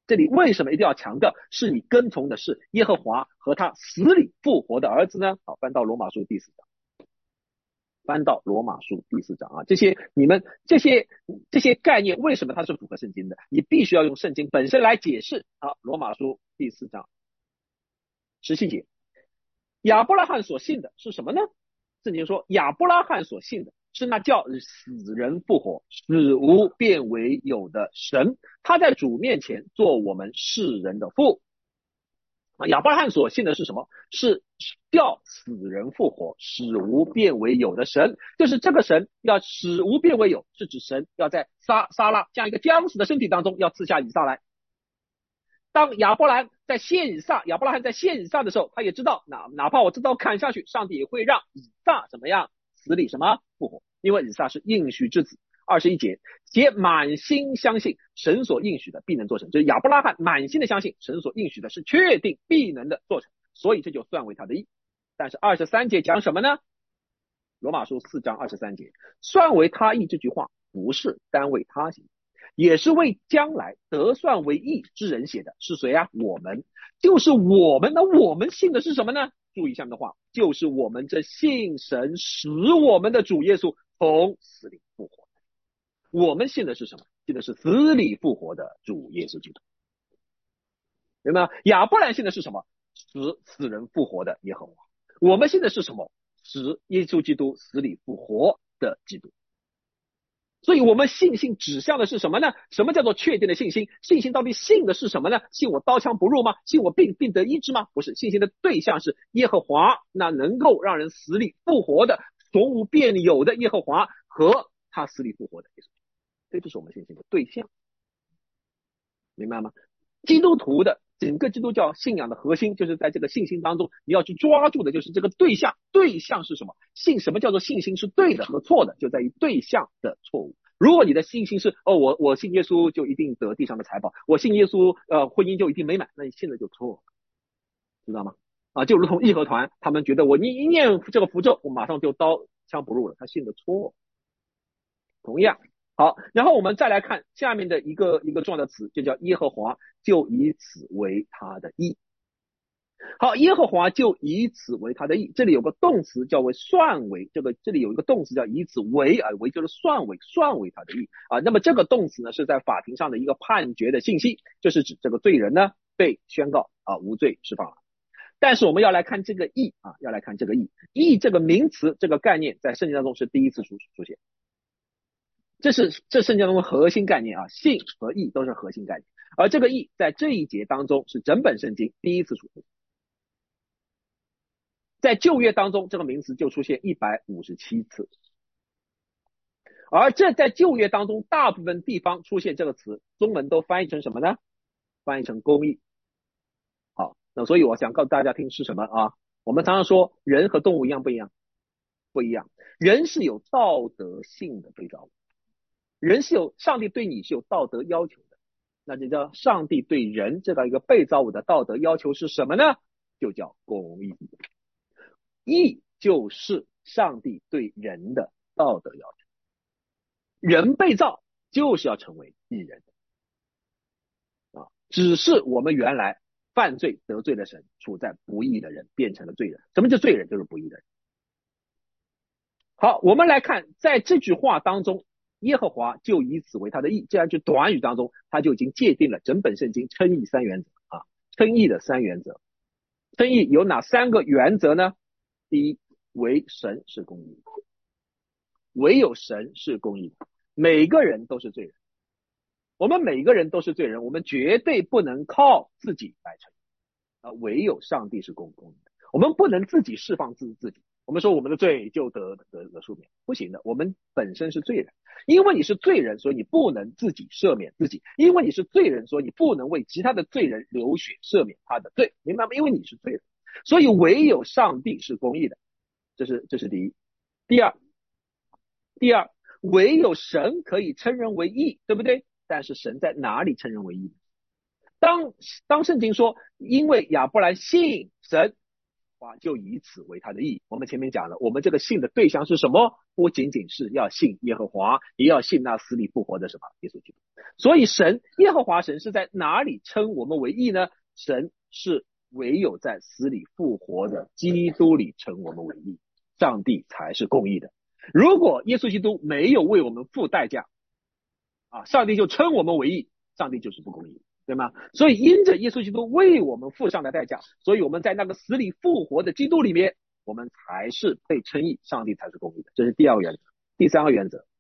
Speaker 1: 这里为什么一定要强调是你跟从的是耶和华和他死里复活的儿子呢？好，翻到罗马书第四章，翻到罗马书第四章啊，这些你们这些这些概念为什么它是符合圣经的？你必须要用圣经本身来解释。好，罗马书第四章十七节，亚伯拉罕所信的是什么呢？圣经说亚伯拉罕所信的是那叫死人复活使无变为有的神，他在主面前做我们世人的父。亚伯拉罕所信的是什么？是叫死人复活使无变为有的神，就是这个神要使无变为有，是指神要在撒撒拉这样一个将死的身体当中要赐下以撒来。当亚伯兰在献以撒，亚伯拉罕在献以撒的时候，他也知道哪哪怕我这刀砍下去，上帝也会让以撒怎么样死里什么复活，因为以撒是应许之子。二十一节，且满心相信神所应许的必能做成，就是亚伯拉罕满心的相信神所应许的是确定必能的做成，所以这就算为他的义。但是二十三节讲什么呢？罗马书四章二十三节，算为他义这句话不是单为他行，也是为将来得算为义之人写的。是谁啊？我们，就是我们。那我们信的是什么呢？注意下面的话，就是我们这信神使我们的主耶稣从死里复活。我们信的是什么？信的是死里复活的主耶稣基督，明白吗？亚伯兰信的是什么？使死人复活的耶和华。我们信的是什么？使耶稣基督死里复活的基督。所以我们信心指向的是什么呢？什么叫做确定的信心？信心到底信的是什么呢？信我刀枪不入吗？信我病病得医治吗？不是，信心的对象是耶和华，那能够让人死里复活的从无变有的耶和华和他死里复活的耶稣。这就是我们信心的对象，明白吗？基督徒的整个基督教信仰的核心就是在这个信心当中，你要去抓住的就是这个对象。对象是什么？信什么叫做信心是对的和错的，就在于对象的错误。如果你的信心是哦，我我信耶稣就一定得地上的财宝，我信耶稣呃婚姻就一定美满，那你信的就错了，知道吗？啊，就如同义和团，他们觉得我一一念这个符咒，我马上就刀枪不入了，他信的错。同样。好，然后我们再来看下面的一个一个重要的词，就叫耶和华就以此为他的义。好，耶和华就以此为他的义，这里有个动词叫为算为，这个这里有一个动词叫以此为，啊为就是算为，算为他的义啊。那么这个动词呢是在法庭上的一个判决的信息，就是指这个罪人呢被宣告啊无罪释放了。但是我们要来看这个义啊，要来看这个义，义这个名词这个概念在圣经当中是第一次出出现。这是这圣经当中的核心概念啊，信和义都是核心概念，而这个义在这一节当中是整本圣经第一次出现。在旧约当中，这个名词就出现一百五十七次，而这在旧约当中大部分地方出现这个词，中文都翻译成什么呢？翻译成公义。好，那所以我想告诉大家听是什么啊？我们常常说人和动物一样不一样？不一样，人是有道德性的被造物。人是有上帝对你是有道德要求的，那就叫上帝对人这个一个被造物的道德要求是什么呢？就叫公义。义就是上帝对人的道德要求，人被造就是要成为义人啊，只是我们原来犯罪得罪了神，处在不义的人变成了罪人。什么叫罪人？就是不义的人。好，我们来看在这句话当中，耶和华就以此为他的义，这样一句短语当中，他就已经界定了整本圣经称义三原则啊，称义的三原则。称义有哪三个原则呢？第一，唯神是公义的，唯有神是公义的，每个人都是罪人，我们每个人都是罪人，我们绝对不能靠自己来称义啊，唯有上帝是公公义的，我们不能自己释放自自己。我们说我们的罪就得得得赦免，不行的，我们本身是罪人，因为你是罪人，所以你不能自己赦免自己，因为你是罪人，所以你不能为其他的罪人流血赦免他的罪，明白吗？因为你是罪人，所以唯有上帝是公义的，这是这是第一。第二，第二，唯有神可以称人为义，对不对？但是神在哪里称人为义？当当圣经说，因为亚伯兰信神，就以此为他的义。我们前面讲了，我们这个信的对象是什么？不仅仅是要信耶和华，也要信那死里复活的什么耶稣基督。 所以神耶和华神是在哪里称我们为义呢？神是唯有在死里复活的基督里称我们为义，上帝才是公义的。如果耶稣基督没有为我们付代价啊，上帝就称我们为义，上帝就是不公义，对吗？所以因着耶稣基督为我们付上的代价，所以我们在那个死里复活的基督里面，我们才是被称义，上帝才是公义的。这是第二个原则。第三个原则，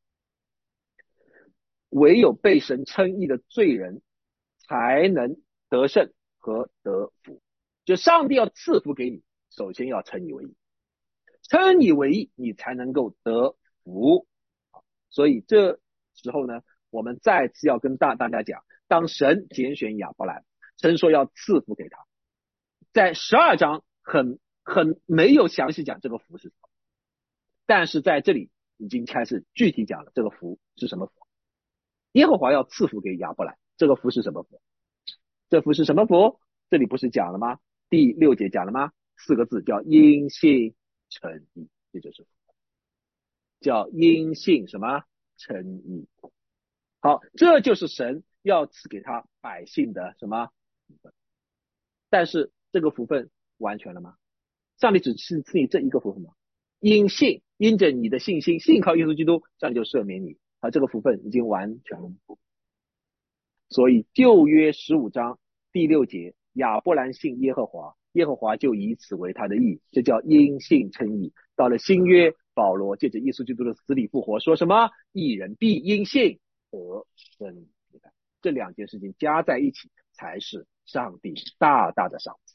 Speaker 1: 唯有被神称义的罪人才能得胜和得福。就上帝要赐福给你，首先要称你为义，称你为义，你才能够得福。所以这时候呢，我们再次要跟大大家讲，当神拣选亚伯兰，神说要赐福给他，在十二章很很没有详细讲这个福是什么，但是在这里已经开始具体讲了这个福是什么福。耶和华要赐福给亚伯兰，这个福是什么福？这福是什么福？这里不是讲了吗？第六节讲了吗？四个字叫因信称义，这就是福，叫因信什么称义。好，这就是神要赐给他百姓的什么福分。但是这个福分完全了吗？上帝只赐赐你这一个福分吗？因信，因着你的信心，信靠耶稣基督，上帝就赦免你，啊，这个福分已经完全了。所以旧约十五章第六节，亚伯兰信耶和华，耶和华就以此为他的义，这叫因信称义。到了新约，保罗借着耶稣基督的死里复活，说什么？义人必因信得生。这两件事情加在一起，才是上帝大大的赏赐，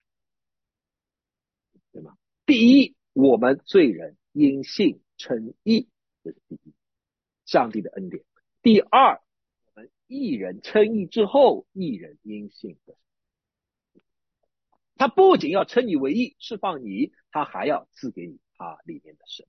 Speaker 1: 对吗？第一，我们罪人因信称义，这是第一，上帝的恩典。第二，我们义人称义之后，义人因信得生。他不仅要称你为义，释放你，他还要赐给你他里面的神。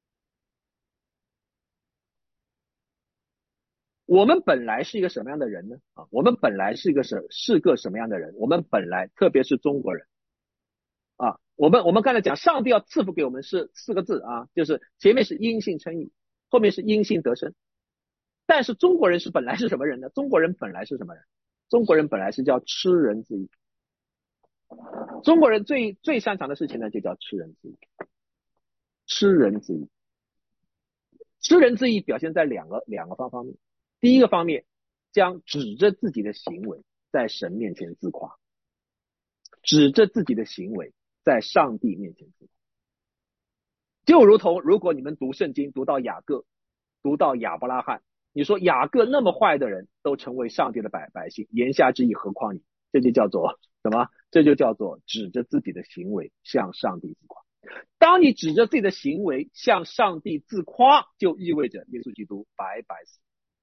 Speaker 1: 我们本来是一个什么样的人呢？啊，我们本来是一个什是个什么样的人？我们本来，特别是中国人啊，我们我们刚才讲，上帝要赐福给我们是四个字啊，就是前面是因信称义，后面是因信得生。但是中国人是本来是什么人呢？中国人本来是什么人？中国人本来是叫吃人之义。中国人最最擅长的事情呢，就叫吃人之义。吃人之义，吃人之义表现在两个两个方方面。第一个方面，将指着自己的行为在神面前自夸，指着自己的行为在上帝面前自夸。就如同如果你们读圣经读到雅各，读到亚伯拉罕，你说雅各那么坏的人都成为上帝的百百姓，言下之意何况你，这就叫做什么？这就叫做指着自己的行为向上帝自夸。当你指着自己的行为向上帝自夸，就意味着耶稣基督白白死，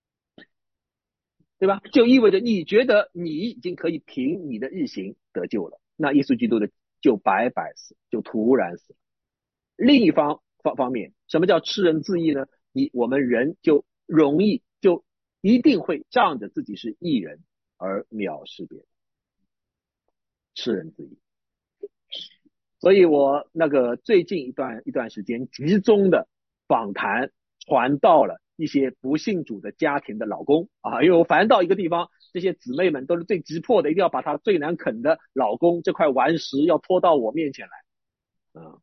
Speaker 1: 对吧？就意味着你觉得你已经可以凭你的日行得救了，那耶稣基督的就白白死，就突然死。另一方方方面，什么叫吃人自义呢？你我们人就容易就一定会仗着自己是义人而藐视别人，吃人自义。所以我那个最近一段一段时间集中的访谈传到了一些不信主的家庭的老公啊，因为我凡到一个地方，这些姊妹们都是最急迫的，一定要把他最难啃的老公这块顽石要拖到我面前来啊。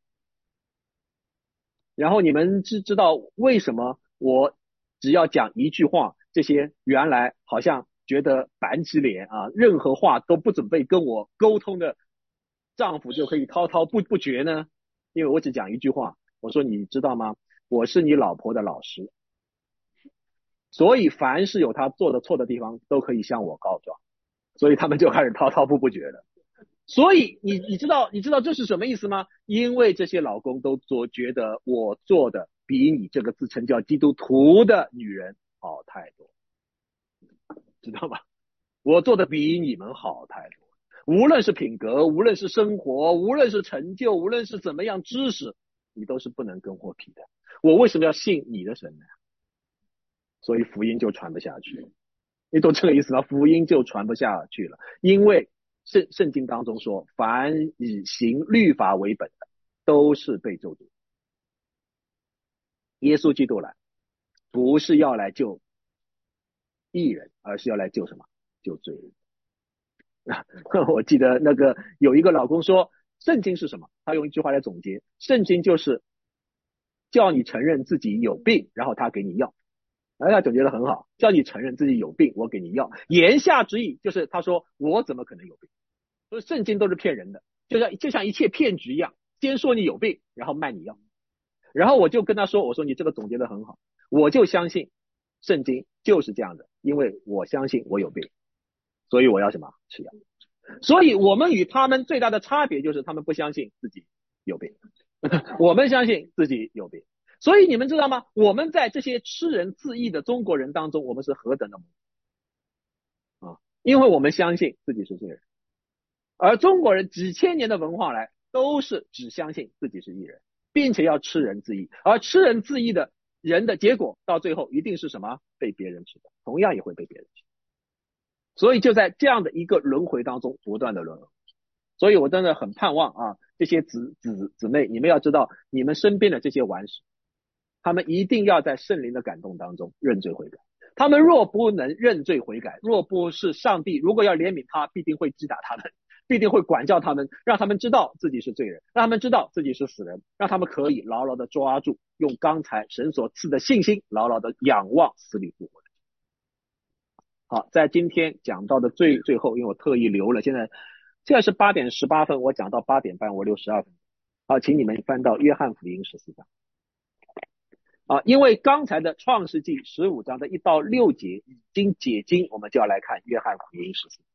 Speaker 1: 然后你们知知道为什么我只要讲一句话，这些原来好像觉得板起脸啊，任何话都不准备跟我沟通的丈夫就可以滔滔不不绝呢？因为我只讲一句话，我说你知道吗？我是你老婆的老师，所以凡是有他做的错的地方都可以向我告状，所以他们就开始滔滔不不绝了。所以你你知道你知道这是什么意思吗？因为这些老公都做觉得我做的比你这个自称叫基督徒的女人好太多，知道吗？我做的比你们好太多，无论是品格，无论是生活，无论是成就，无论是怎么样知识，你都是不能跟我比的。我为什么要信你的神呢？所以福音就传不下去，你懂这个意思吗？福音就传不下去了，因为圣圣经当中说，凡以行律法为本的，都是被咒诅。耶稣基督来，不是要来救义人，而是要来救什么？救罪人。我记得那个有一个老公说，圣经是什么？他用一句话来总结，圣经就是叫你承认自己有病，然后他给你药。哎，他总结的很好，叫你承认自己有病，我给你药。言下之意就是他说我怎么可能有病？所以圣经都是骗人的，就像就像一切骗局一样，先说你有病，然后卖你药。然后我就跟他说，我说你这个总结的很好，我就相信圣经就是这样的，因为我相信我有病，所以我要什么？吃药。所以我们与他们最大的差别就是他们不相信自己有病，我们相信自己有病。所以你们知道吗？我们在这些吃人自缢的中国人当中，我们是何等的啊！因为我们相信自己是罪人，而中国人几千年的文化来都是只相信自己是义人，并且要吃人自缢，而吃人自缢的人的结果到最后一定是什么？被别人吃的，同样也会被别人吃。所以就在这样的一个轮回当中不断的轮回。所以我真的很盼望啊，这些姊姊姊妹，你们要知道，你们身边的这些顽石，他们一定要在圣灵的感动当中认罪悔改。他们若不能认罪悔改，若不是上帝如果要怜悯他，必定会击打他们，必定会管教他们，让他们知道自己是罪人，让他们知道自己是死人，让他们可以牢牢的抓住，用刚才神所赐的信心，牢牢的仰望死里复活。好，在今天讲到的最最后，因为我特意留了，现在现在是八点十八分，我讲到八点半，我留十二分。好，请你们翻到约翰福音十四章。啊，因为刚才的创世纪十五章的一到六节已经解经，我们就要来看约翰福音十四。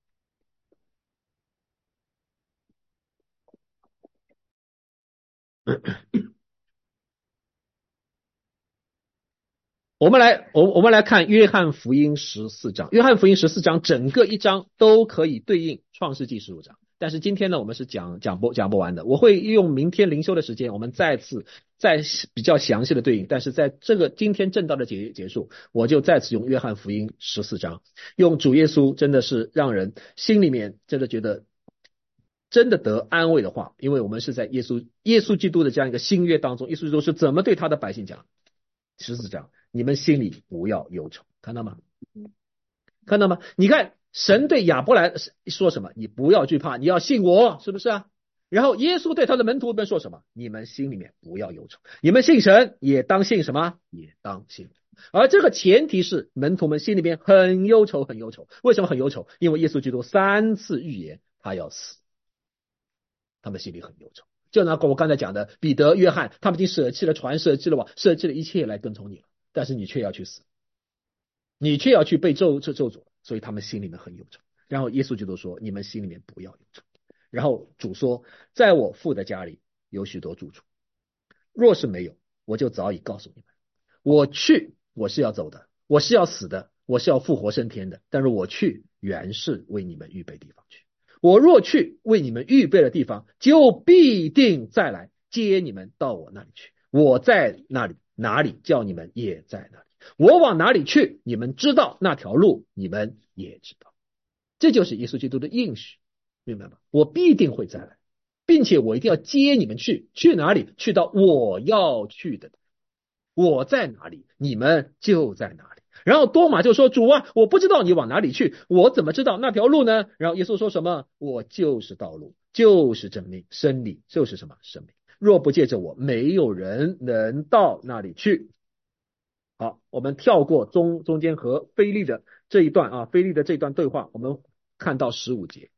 Speaker 1: 我们来，我我们来看约翰福音十四章。约翰福音十四章整个一章都可以对应创世纪十五章，但是今天呢，我们是讲讲不讲不完的。我会用明天灵修的时间，我们再次再比较详细的对应。但是在这个今天正道的结结束，我就再次用约翰福音十四章，用主耶稣真的是让人心里面真的觉得真的得安慰的话，因为我们是在耶稣耶稣基督的这样一个新约当中，耶稣基督是怎么对他的百姓讲？十四章，你们心里不要忧愁，看到吗？看到吗？你看神对亚伯兰说什么？你不要惧怕，你要信我，是不是啊？然后耶稣对他的门徒们说什么？你们心里面不要忧愁，你们信神也当信什么？也当信。而这个前提是门徒们心里面很忧愁，很忧愁。为什么很忧愁？因为耶稣基督三次预言他要死，他们心里很忧愁。就拿我刚才讲的彼得、约翰，他们已经舍弃了船，舍弃了网，舍弃了一切来跟从你了，但是你却要去死，你却要去被咒咒咒诅，所以他们心里面很忧愁。然后耶稣基督说：“你们心里面不要忧愁。”然后主说：“在我父的家里有许多住处，若是没有，我就早已告诉你们。我去，我是要走的，我是要死的，我是要复活升天的。但是我去，原是为你们预备地方去。我若去为你们预备了地方，就必定再来接你们到我那里去。我在那里，哪里叫你们也在那里。我往哪里去，你们知道那条路，你们也知道。”这就是耶稣基督的应许，明白吗？我必定会再来，并且我一定要接你们去，去哪里？去到我要去的。我在哪里，你们就在哪里。然后多马就说：“主啊，我不知道你往哪里去，我怎么知道那条路呢？”然后耶稣说什么？我就是道路，就是真命，真理就是什么？生命。若不借着我，没有人能到那里去。好，我们跳过中中间和腓利的这一段啊，腓利的这一段对话，我们看到十五节。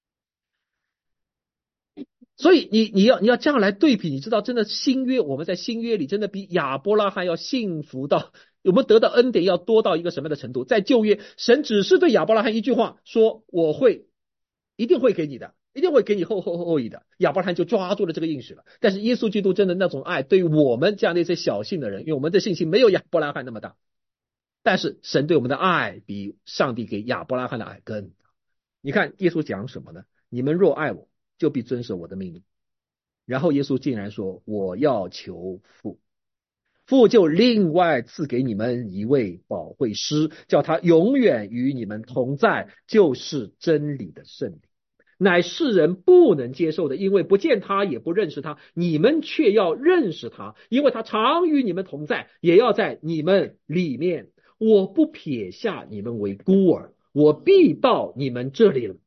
Speaker 1: 所以你你要你要这样来对比，你知道真的新约，我们在新约里真的比亚伯拉罕要幸福到，我们得到恩典要多到一个什么样的程度？在旧约，神只是对亚伯拉罕一句话说：“我会一定会给你的，一定会给你后后后裔的。”亚伯拉罕就抓住了这个应许了。但是耶稣基督真的那种爱，对于我们这样的一些小信的人，因为我们的信心没有亚伯拉罕那么大，但是神对我们的爱比上帝给亚伯拉罕的爱更大。你看耶稣讲什么呢？你们若爱我，就必遵守我的命令。然后耶稣竟然说：“我要求父，父就另外赐给你们一位保惠师，叫他永远与你们同在，就是真理的圣灵，乃世人不能接受的，因为不见他也不认识他，你们却要认识他，因为他常与你们同在，也要在你们里面。
Speaker 3: 我不撇下你们为孤儿，我必到你们这里了。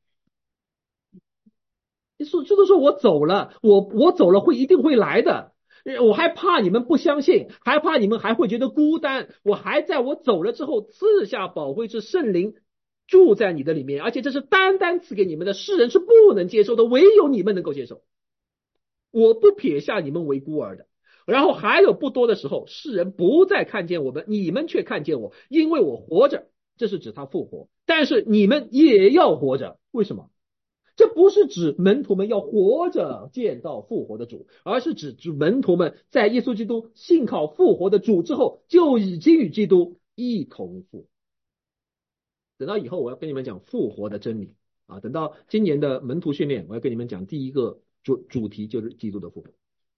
Speaker 3: 说就是说我走了，我我走了会一定会来的。我还怕你们不相信，还怕你们还会觉得孤单。我还在我走了之后赐下宝贵之圣灵住在你的里面，而且这是单单赐给你们的，世人是不能接受的，唯有你们能够接受。我不撇下你们为孤儿的。然后还有不多的时候，世人不再看见我们，你们却看见我，因为我活着，这是指他复活。但是你们也要活着，为什么？这不是指门徒们要活着见到复活的主，而是指门徒们在耶稣基督信靠复活的主之后，就已经与基督一同复活。等到以后我要跟你们讲复活的真理啊，等到今年的门徒训练，我要跟你们讲第一个主主题就是基督的复活。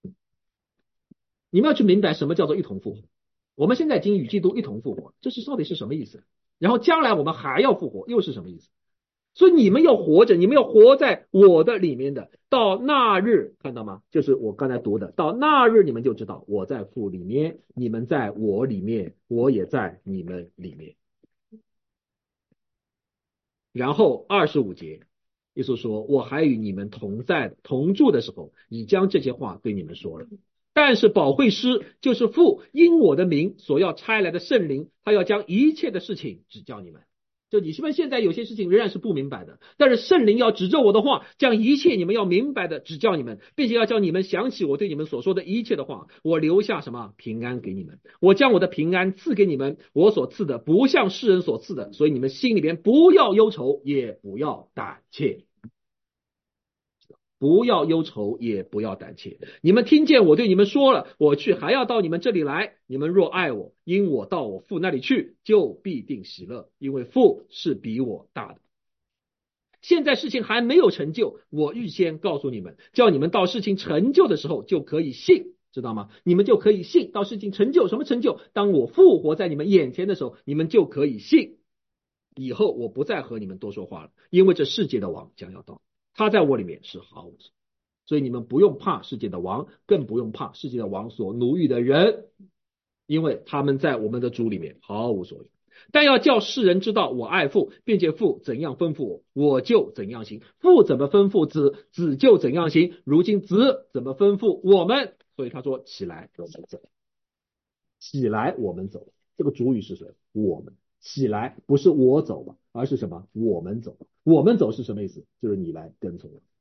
Speaker 3: 你们要去明白什么叫做一同复活。我们现在已经与基督一同复活，这是到底是什么意思？然后将来我们还要复活，又是什么意思？所以你们要活着，你们要活在我的里面的，到那日，看到吗？就是我刚才读的，到那日你们就知道我在父里面，你们在我里面，我也在你们里面。然后二十五节，耶稣说，我还与你们同在同住的时候，已将这些话对你们说了。但是保惠师就是父因我的名所要差来的圣灵，他要将一切的事情指教你们。就你们现在有些事情仍然是不明白的，但是圣灵要指着我的话，将一切你们要明白的指教你们，并且要叫你们想起我对你们所说的一切的话。我留下什么平安给你们，我将我的平安赐给你们，我所赐的不像世人所赐的，所以你们心里边不要忧愁，也不要胆怯。不要忧愁，也不要胆怯。你们听见我对你们说了，我去还要到你们这里来。你们若爱我，因我到我父那里去，就必定喜乐，因为父是比我大的。现在事情还没有成就，我预先告诉你们，叫你们到事情成就的时候就可以信，知道吗？你们就可以信，到事情成就，什么成就？当我复活在你们眼前的时候，你们就可以信。以后我不再和你们多说话了，因为这世界的王将要到。他在我里面是毫无事，所以你们不用怕世界的王，更不用怕世界的王所奴役的人，因为他们在我们的主里面毫无所有。但要叫世人知道我爱父，并且父怎样吩咐我，我就怎样行。父怎么吩咐子，子就怎样行。如今子怎么吩咐我们，所以他说起来我们走，起来我们走。这个主语是谁？我们。起来不是我走吧，而是什么？我们走。我们走是什么意思？就是你来跟从我。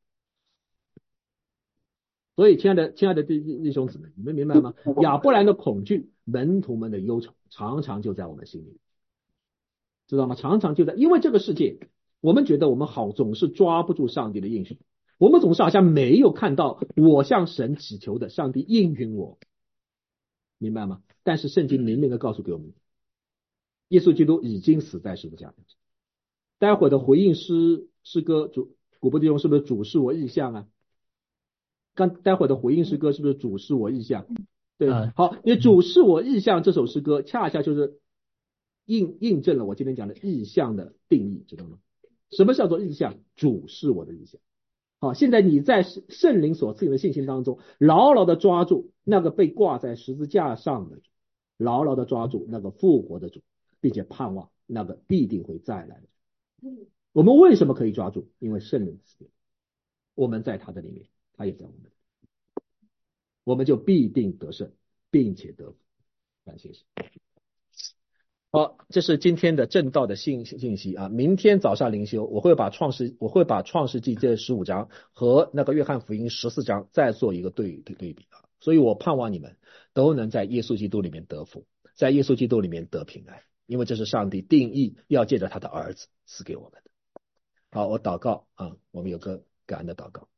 Speaker 3: 所以亲爱的亲爱的弟弟兄姊妹，你们明白吗？亚伯兰的恐惧，门徒们的忧愁，常常就在我们心里，知道吗？常常就在，因为这个世界，我们觉得我们好总是抓不住上帝的应许，我们总是好像没有看到我向神祈求的上帝应允我，明白吗？但是圣经明明的告诉给我们，耶稣基督已经死在十字架上。待会的回应诗诗歌，主古布弟兄是不是主是我意象啊？刚待会的回应诗歌是不是主是我意象？对，好，因为主是我意象这首诗歌，恰恰就是印印证了我今天讲的意象的定义，知道吗？什么叫做意象？主是我的意象。好，现在你在圣灵所赐予的信心当中，牢牢的抓住那个被挂在十字架上的主，牢牢的抓住那个复活的主，并且盼望那个必定会再来的主。我们为什么可以抓住？因为圣灵赐给我们，在他的里面，他也在我们，我们就必定得胜，并且得福。感谢神。好，这是今天的正道的信信息啊。明天早上灵修，我会把创世我会把创世纪这十五章和那个约翰福音十四章再做一个对对对比啊。所以我盼望你们都能在耶稣基督里面得福，在耶稣基督里面得平安，因为这是上帝定义要借着他的儿子赐给我们的。好，我祷告啊，我们有个感恩的祷告。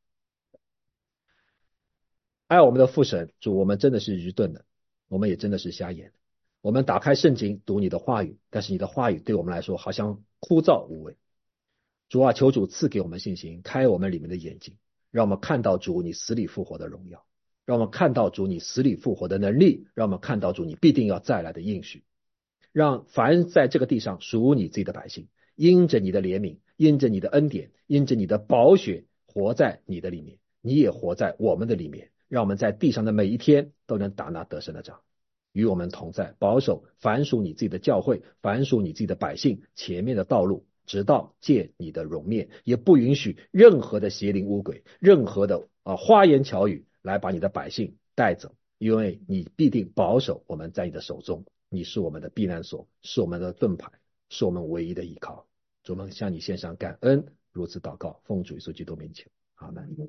Speaker 3: 爱我们的父神，主，我们真的是愚钝的，我们也真的是瞎眼的。我们打开圣经读你的话语，但是你的话语对我们来说好像枯燥无味。主啊，求主赐给我们信心，开我们里面的眼睛，让我们看到主你死里复活的荣耀，让我们看到主你死里复活的能力，让我们看到主你必定要再来的应许。让凡在这个地上属你自己的百姓，因着你的怜悯，因着你的恩典，因着你的宝血，活在你的里面，你也活在我们的里面，让我们在地上的每一天都能打那得胜的仗。 与我们同在，保守凡属你自己的教会，凡属你自己的百姓前面的道路，直到见你的容面，也不允许任何的邪灵污鬼，任何的啊花言巧语来把你的百姓带走，因为你必定保守我们在你的手中，你是我们的避难所，是我们的盾牌，是我们唯一的依靠。主，我们向你献上感恩，如此祷告，奉主耶稣基督名求，阿们。